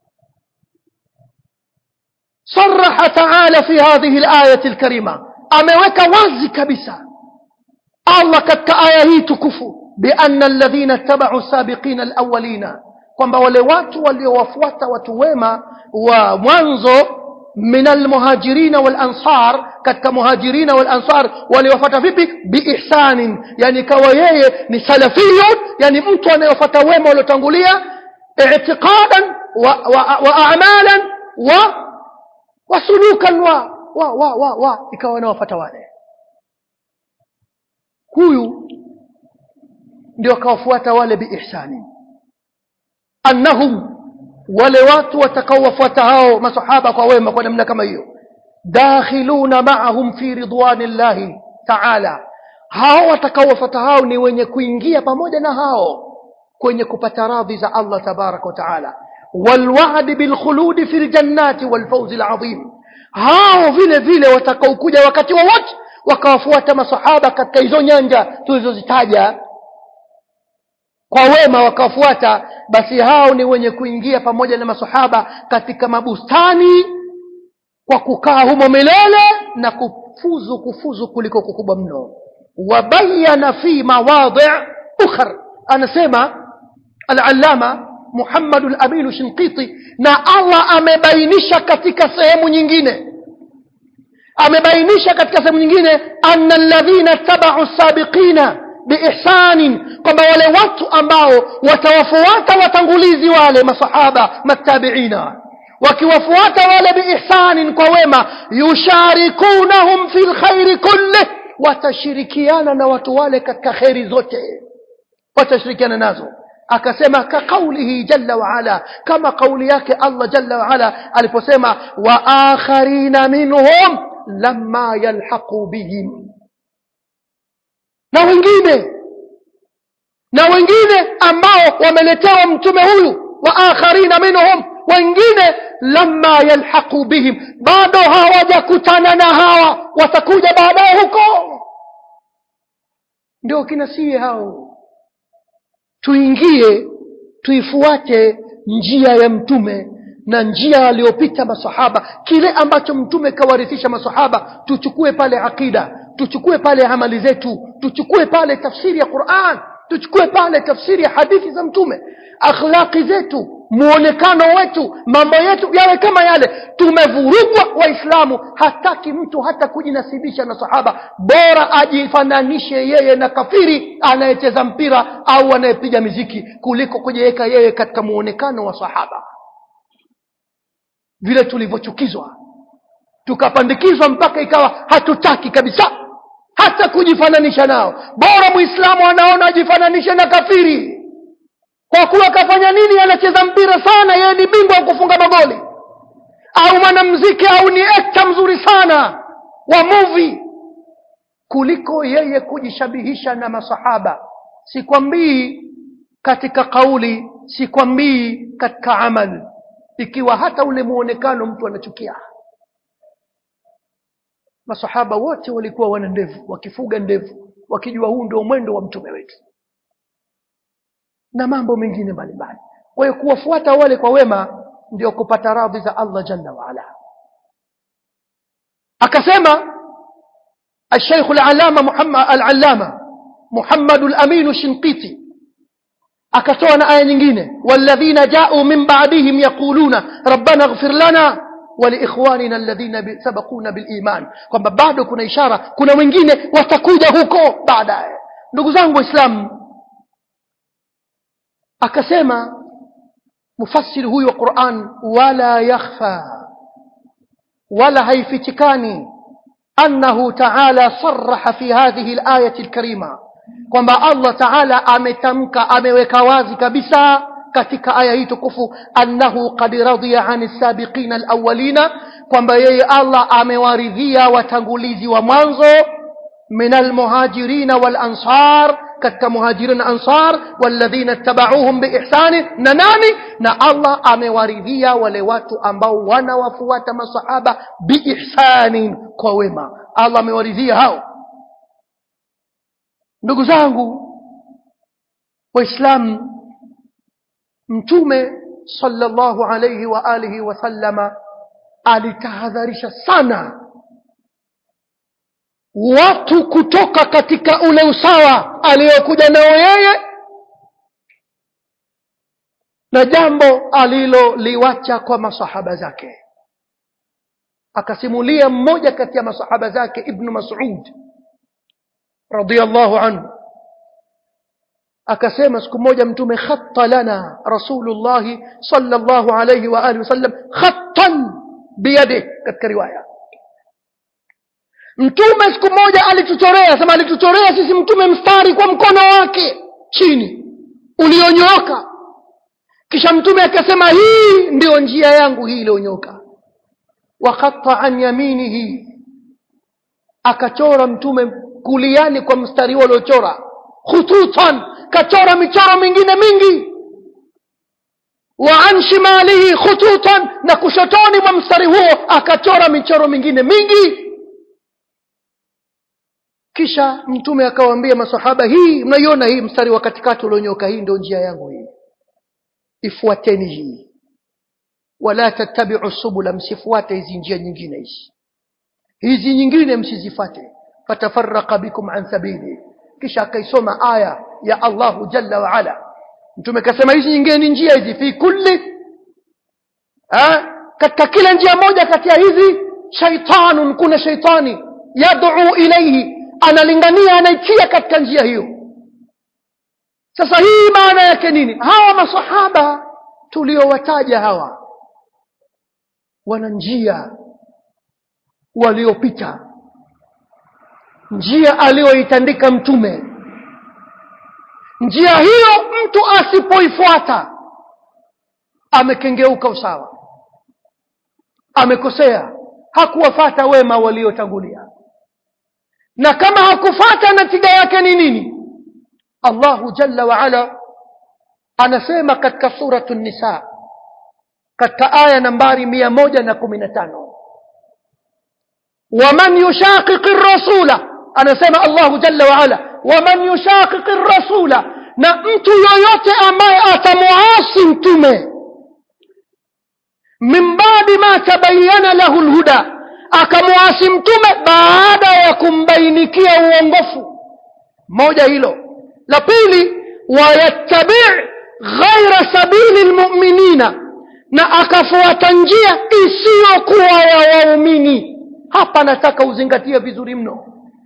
[SPEAKER 1] Sarraha ta'ala fi hadhihi al-ayati al-karima, ameweka wazi kabisa Allah katika aya hii tukufu بأن الذين اتبعوا السابقين الأولين, kwamba wale watu waliowafuata watu wema wa mwanzo min almuhajirin wal ansar, katika muhajirin wal ansar waliowafuata vipi? Biihsan, yani kawa yeye ni salafiyun, yani mtu anayefuata wema waliotangulia, i'tiqadan wa a'malan wa sulukan wa ikawa anawafuata wale. Huyu ndio kawafuata wale biihsani. Annahum, wale watu watakaowafuata hao masahaba kwa wema kwa namna kama hiyo, dakhiluna ma'ahum fi ridwanillahi ta'ala, hao watakaowafuata hao ni wenye kuingia pamoja na hao kwenye kupata radhi za Allah tabaraka wa taala, wal wa'd bil khulud fil jannati wal fawz al azim. Hao vile vile watakaokuja wakati wowote wakawafuata masahaba katika hizo nyanja tulizozitaja kwa wema, wakafuata, basi hao ni wenye kuingia pamoja na masahaba katika mabustani kwa kukaa humo milele na kufuzu kuliko kukubwa mno. وبين في مواضع أخر. anasema al-allama Muhammad al-Amin Shinqiti, na Allah amebainisha katika sehemu nyingine, anna alladhina tabau sabiqina biihsanin, kwamba wale watu ambao watawafuata watangulizi wale masahaba matabiina, wakiwafuata wale biihsanin, kwa wema, yusharikunahum fil khairi kulli, watashirikiana na watu wale katika khairi zote, watashirikiana nazo. akasema ka kaulihi jalla wa ala, kama kauli yake Allah jalla wa ala aliposema wa akharina minhum lamma yalhaqu bihim, na wengine ambao wameletewa mtume huyu, wa akharina minhum, wengine lamma yalhaqu bihim, bado hawajakutana na hawa, watakuja baadaye huko. Ndio kinasie hao, tuingie tuifuate njia ya mtume na njia aliyopita masahaba. Kile ambacho mtume kawarithisha masahaba, tuchukue pale akida, tuchukue pale amali zetu, tuchukue pale tafsiri ya Qur'an, tuchukue pale tafsiri ya hadithi za mtume. Akhlaqi zetu, muonekano wetu, mambo yetu yawe kama yale. Tumevurugwa Waislamu, hataki mtu hata kujinasibisha na sahaba, bora ajifananishe yeye na kafiri anayecheza mpira au anayepiga muziki, kuliko kujiweka yeye katika muonekano wa sahaba. Vile tulivyochukizwa, tukapandikizwa mpaka ikawa hatutaki kabisa hata kujifananisha nao. Bora Muislamu anaona ajifananishe na kafiri, kwa kuwa kafanya nini? Anacheza mpira sana, yeye ni bingwa wa kufunga magoli, au mwanamuziki, au ni actor mzuri sana wa movie, kuliko yeye kujishabihisha na masahaba. Sikwambii katika kauli, sikwambii katika amali, ikiwa hata ule muonekano mtu anachukia. Masahaba wote walikuwa wana ndevu, wakifuga ndevu, wakijua huu ndio mwendo wa mtume wetu, na mambo mengine mbalimbali. Kwa hiyo kuwafuata wale kwa wema ndio kupata radhi za Allah jalla wa ala. Akasema al-Sheikh al-Allama Muhammad al-Amin Shinqiti, akatoa na aya nyingine, walladhina ja'u min ba'dihim yaquluna rabbana ighfir lana wa li ikhwanina alladhina sabaquna bil iman, kwamba bado kuna ishara, kuna wengine watakuja huko baadaye. Ndugu zangu Waislamu, akasema mufassiri huyu wa Qur'an, wala yakhfa, wala haifichikani, annahu ta'ala sarraha fi hadhihi al-ayati al-karima, kwamba Allah ta'ala ametamka, ameweka wazi kabisa katika aya hii tukufu, annahu qad radiya 'anis sabiqina al-awwalina, kwamba yeye Allah amewaridhia watangulizi wa mwanzo, minal muhajirina wal ansar, katika muhajirin na ansar, walladhina tabauhum biihsani, na nani? Na Allah amewaridhia wale watu ambao wanawafuata masahaba biihsani, kwa wema. Allah amewaridhia hao. Ndugu zangu Waislamu, Mtume sallallahu alayhi wa alihi wa sallama alitahadharisha sana watu kutoka katika ule usawa aliyokuja nao yeye, na jambo aliloliwacha kwa masahaba zake. Akasimulia mmoja kati ya masahaba zake, Ibn Mas'ud radiyallahu anhu, akasema siku moja Mtume khatta lana Rasulullah sallallahu alayhi wa alihi wasallam khattan biyadihi, katika riwaya Mtume siku moja alituchorea, sema alituchorea sisi Mtume mstari kwa mkono wake chini ulionyooka. Kisha Mtume akasema, hii ndio njia yangu hii iliyonyooka. Wa khatta an yaminihi, akachora Mtume kuliani kwa mstari huo aliochora, khututan, kachora michoro mingine mingi. Wa an shimalihi khututan, na kushotoni mwa mstari huo akachora michoro mingine mingi. Kisha Mtume akawaambia masahaba, hii mnaiona hii mstari wa katikati ulionyoka, hii ndio njia yangu hii, ifuateni hii. Wala tattabi'u subula, msifuate hizi njia nyingine hizi nyingine msizifuate. fatafarraqa bikum an sabili. Kisha akaisoma aya ya Allah jalla wa ala. Mtume akasema hizi nyingine ni njia hizi fi kulli, katika kila njia moja kati ya hizi shaytanun, kuna shaytani yad'u ilayhi, analingania, anaitia katika njia hiyo. Sasa hii maana yake nini? Hawa masahaba tuliowataja hawa wana njia waliopita, njia aliyoitandika mtume. Njia hiyo mtu asipoifuata amekengeuka usawa, amekosea, hakuwafuata wema waliotangulia. Na kama hakufuata, natija yake ni nini? Allahu jalla wa ala anasema katika suratu Nisa katika aya nambari 115, waman yushaqiqir rasula, anasema Allahu jalla wa ala, waman yushaqiqir rasula, na mtu yoyote ambaye atamuasi mtume, min ba'di ma tabayyana lahu alhuda, akamuasi mtume baada ya kumbainikia uongofu. Moja hilo. La pili, wayattabi' ghaira sabili almu'minina, na akafuata njia isiyokuwa ya waumini. Hapa nataka uzingatie vizuri mno.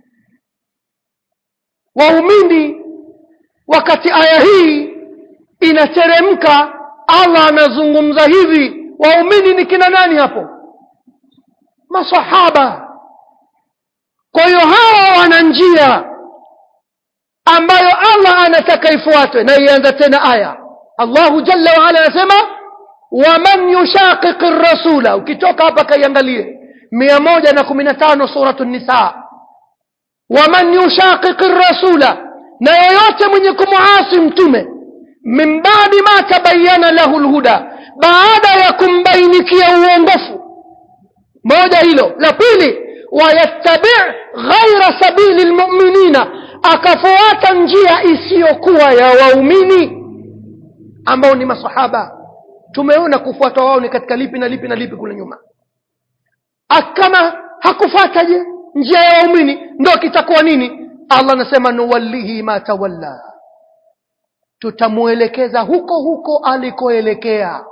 [SPEAKER 1] Waumini, wakati aya hii inateremka, Allah anazungumza hivi, waumini ni kina nani hapo? Masahaba. Kwa hiyo hawa wana njia ambayo Allah anataka ifuatwe. Na ianza tena aya, Allahu jalla wa ala anasema waman yushaqiqir rasula. Ukitoka hapa kaiangalie 115 suratu Nisa, waman yushaqiqir rasula, na yoyote mwenye kumuasi mtume, min ba'di ma tabayyana lahu alhuda, baada ya kumbainikia uongofu. Moja hilo. La pili, wayattabi' ghaira sabili almu'minina, akafuata njia isiyokuwa ya waumini ambao ni masahaba. Tumeona kufuata wao ni katika lipi na lipi na lipi kule nyuma. Kama hakufuata je njia ya waumini, ndio kitakuwa nini? Allah anasema nuwallihi ma tawalla, tutamuelekeza huko huko alikoelekea.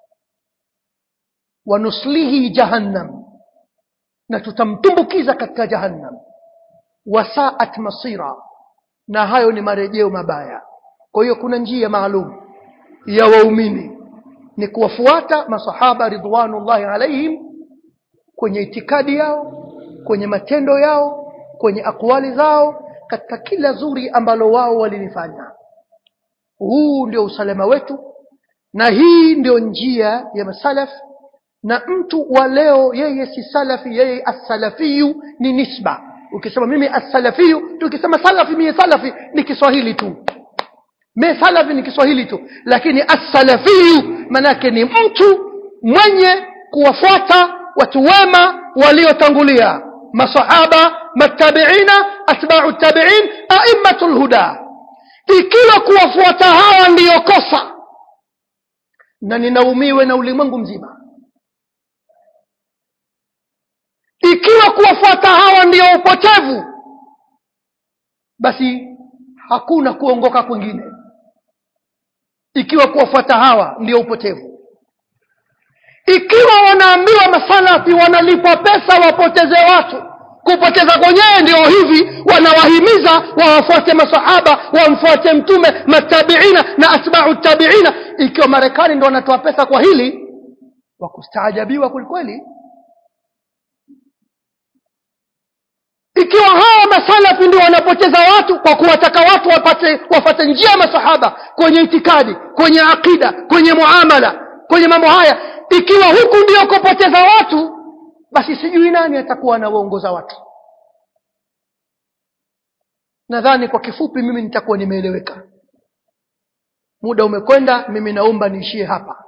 [SPEAKER 1] Wa nuslihi jahannam, na tutamtumbukiza katika jahannam. Wasaat masira, na hayo ni marejeo mabaya. Kwa hiyo kuna njia maalum ya waumini, ni kuwafuata masahaba ridwanullahi alaihim kwenye itikadi yao, kwenye matendo yao, kwenye akwali zao, katika kila zuri ambalo wao walilifanya. Huu ndio usalama wetu, na hii ndio njia ya masalaf. Na mtu wa leo yeye si salafi, yeye as-salafiyu ni nisba. Ukisema mimi as-salafiyu, tukisema salafi, mimi salafi ni Kiswahili tu, mimi salafi ni Kiswahili tu. Lakini as-salafiyu manake ni mtu mwenye kuwafuata watu wema waliotangulia, masahaba, matabiina, atba'u tabi'in, a'immatul huda. Ikiwa kuwafuata hawa ndiyo kosa, na ninaumiwe na ulimwengu mzima, ikiwa kuwafuata hawa ndiyo upotevu, basi hakuna kuongoka kwingine. Ikiwa kuwafuata hawa ndiyo upotevu, ikiwa wanaambiwa masalafi wanalipwa pesa wapoteze watu, kupoteza kwenyewe ndio hivi, wanawahimiza wawafuate masahaba, wamfuate mtume, matabiina na atba'u tabiina. Ikiwa Marekani ndio wanatoa pesa kwa hili, wakustaajabiwa kweli. Ikiwa hawa masalafi ndio wanapoteza watu kwa kuwataka watu wafuate njia masahaba kwenye itikadi, kwenye akida, kwenye muamala, kwenye mambo haya, ikiwa huku ndio kupoteza watu, basi sijui nani atakuwa anaongoza watu. Nadhani kwa kifupi mimi nitakuwa nimeeleweka. Muda umekwenda, mimi naomba niishie hapa.